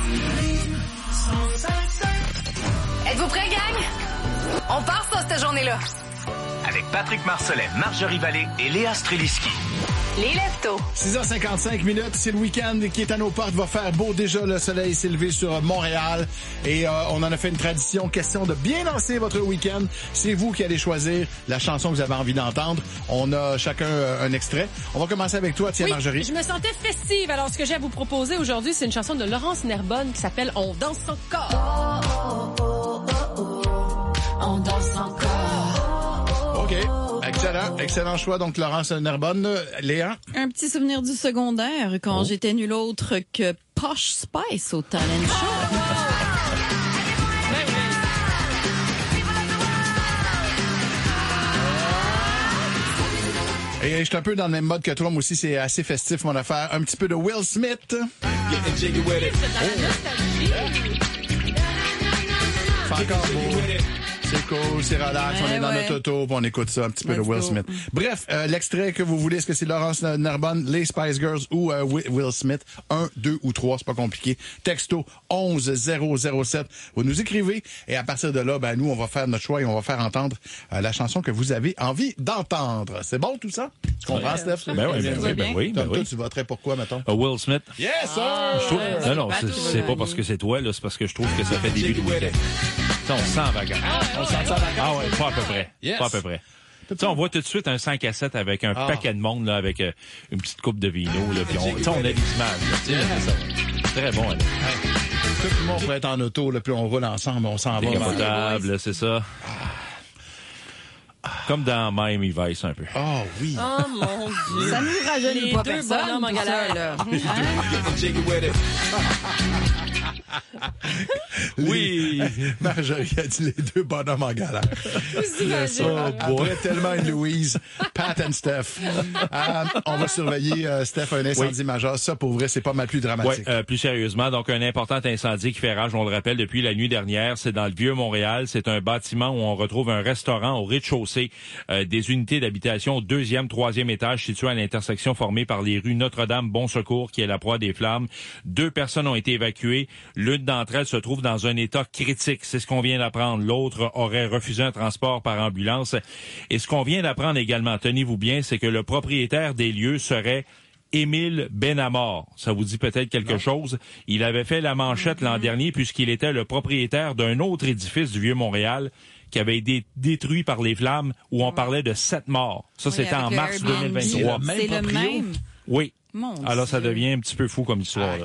Êtes-vous prêts, gang? On part ça, cette journée-là. Avec Patrick Marcellet, Marjorie Vallée et Léa Streliski. Les lève-tôt. 6h55 minutes, c'est le week-end qui est à nos portes. Va faire beau déjà, le soleil s'est levé sur Montréal. Et on en a fait une tradition. Question de bien lancer votre week-end. C'est vous qui allez choisir la chanson que vous avez envie d'entendre. On a chacun un extrait. On va commencer avec toi, tiens, Marjorie. Je me sentais festive. Alors, ce que j'ai à vous proposer aujourd'hui, c'est une chanson de Laurence Nerbonne qui s'appelle « On danse encore ». On danse encore. OK. Excellent choix. Donc, Laurence Nerbonne. Léa? Un petit souvenir du secondaire quand j'étais nul autre que Posh Spice au Talent Show. Et je suis un peu dans le même mode que toi, moi aussi, c'est assez festif, mon affaire. Un petit peu de Will Smith. C'est encore beau. C'est cool, c'est relax, on est dans notre auto, puis on écoute ça, un petit peu de Will Smith. Bref, l'extrait que vous voulez, est-ce que c'est Laurence Narbonne, les Spice Girls ou Will Smith? 1, 2 ou 3, c'est pas compliqué. Texto 11007. Vous nous écrivez et à partir de là, nous, on va faire notre choix et on va faire entendre la chanson que vous avez envie d'entendre. C'est bon tout ça? Tu comprends, Steph? Ben oui. Toi, tu voterais pour quoi, mettons? Will Smith. Yes, sir! Non, c'est pas parce que c'est toi, là, c'est parce que je trouve que ça fait début de week-end. On sent vaguement. On sent ça vaguement. Ah ouais, pas à peu près. Yes. Pas à peu près. On voit tout de suite un 5 à 7 avec un paquet de monde, là, avec une petite coupe de vino, là, puis on a des images, c'est très bon, là. Tout le monde pourrait être en auto, là, puis on roule ensemble, on s'en va. Décapotable, c'est ça. Comme dans Miami Vice, un peu. Oh oui. Oh mon Dieu. Ça nous rajeunit pas personne. Bonhomme en galère, là. Oui. Marjorie a dit les deux bonhommes en galère. Après tellement une Louise, Pat and Steph. On va surveiller, Steph, un incendie majeur. Ça, pour vrai, c'est pas mal plus dramatique. Oui, plus sérieusement. Donc, un important incendie qui fait rage, on le rappelle, depuis la nuit dernière. C'est dans le Vieux-Montréal. C'est un bâtiment où on retrouve un restaurant au rez-de-chaussée, des unités d'habitation au 2e, 3e étage situées à l'intersection formée par les rues Notre-Dame, Bon Secours, qui est la proie des flammes. 2 personnes ont été évacuées. L'une d'entre elles se trouve dans un état critique. C'est ce qu'on vient d'apprendre. L'autre aurait refusé un transport par ambulance. Et ce qu'on vient d'apprendre également, tenez-vous bien, c'est que le propriétaire des lieux serait Émile Benamor. Ça vous dit peut-être quelque chose? Il avait fait la manchette l'an dernier puisqu'il était le propriétaire d'un autre édifice du Vieux-Montréal qui avait été détruit par les flammes où on parlait de 7 morts. Ça, c'était en mars 2023. C'est le même? Oui. Mon Alors, ça Dieu. devient un petit peu fou comme histoire, là.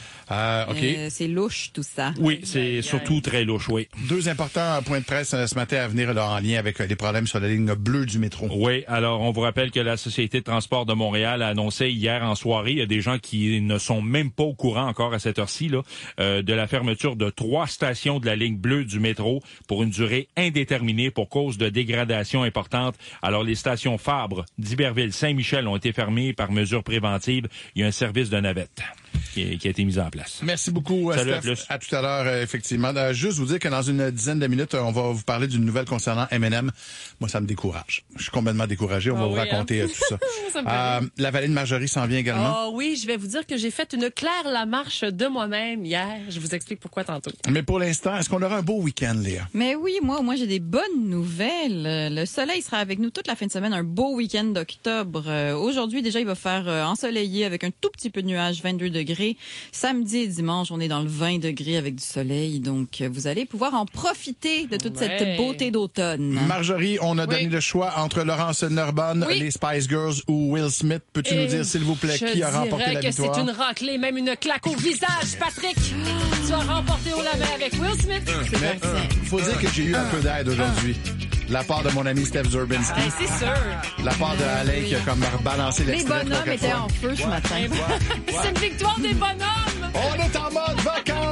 OK. C'est louche, tout ça. Oui, c'est surtout très louche, oui. 2 importants points de presse ce matin à venir là, en lien avec les problèmes sur la ligne bleue du métro. Oui, alors on vous rappelle que la Société de transport de Montréal a annoncé hier en soirée, il y a des gens qui ne sont même pas au courant encore à cette heure-ci, là, de la fermeture de 3 stations de la ligne bleue du métro pour une durée indéterminée pour cause de dégradation importante. Alors les stations Fabre, d'Iberville, Saint-Michel ont été fermées par mesure préventive. Il y a un service de navette qui a été mis en place. Merci beaucoup, Salut, Steph. À tout à l'heure, effectivement. Juste vous dire que dans une dizaine de minutes, on va vous parler d'une nouvelle concernant M&M. Moi, ça me décourage. Je suis complètement découragé. On va vous raconter tout ça. La vallée de Marjorie s'en vient également. Oh oui, je vais vous dire que j'ai fait une Claire Lamarche de moi-même hier. Je vous explique pourquoi tantôt. Mais pour l'instant, est-ce qu'on aura un beau week-end, Léa? Mais oui, moi j'ai des bonnes nouvelles. Le soleil sera avec nous toute la fin de semaine, un beau week-end d'octobre. Aujourd'hui, déjà, il va faire ensoleillé avec un tout petit peu de nuages, 22 degrés. Samedi et dimanche, on est dans le 20 degrés avec du soleil. Donc, vous allez pouvoir en profiter de toute cette beauté d'automne. Marjorie, on a donné le choix entre Laurence Narbonne, les Spice Girls ou Will Smith. Peux-tu nous dire, s'il vous plaît, qui a remporté la victoire? C'est une raclée, même une claque au visage, Patrick. Tu as remporté au la main avec Will Smith. Mais faut dire que j'ai eu un peu d'aide aujourd'hui. La part de mon ami Steph Zurbinski. C'est sûr. La part de Alain qui a comme rebalancé l'extrait. Les bonhommes étaient en feu ce matin. C'est une victoire des bonhommes. On est en mode vacances.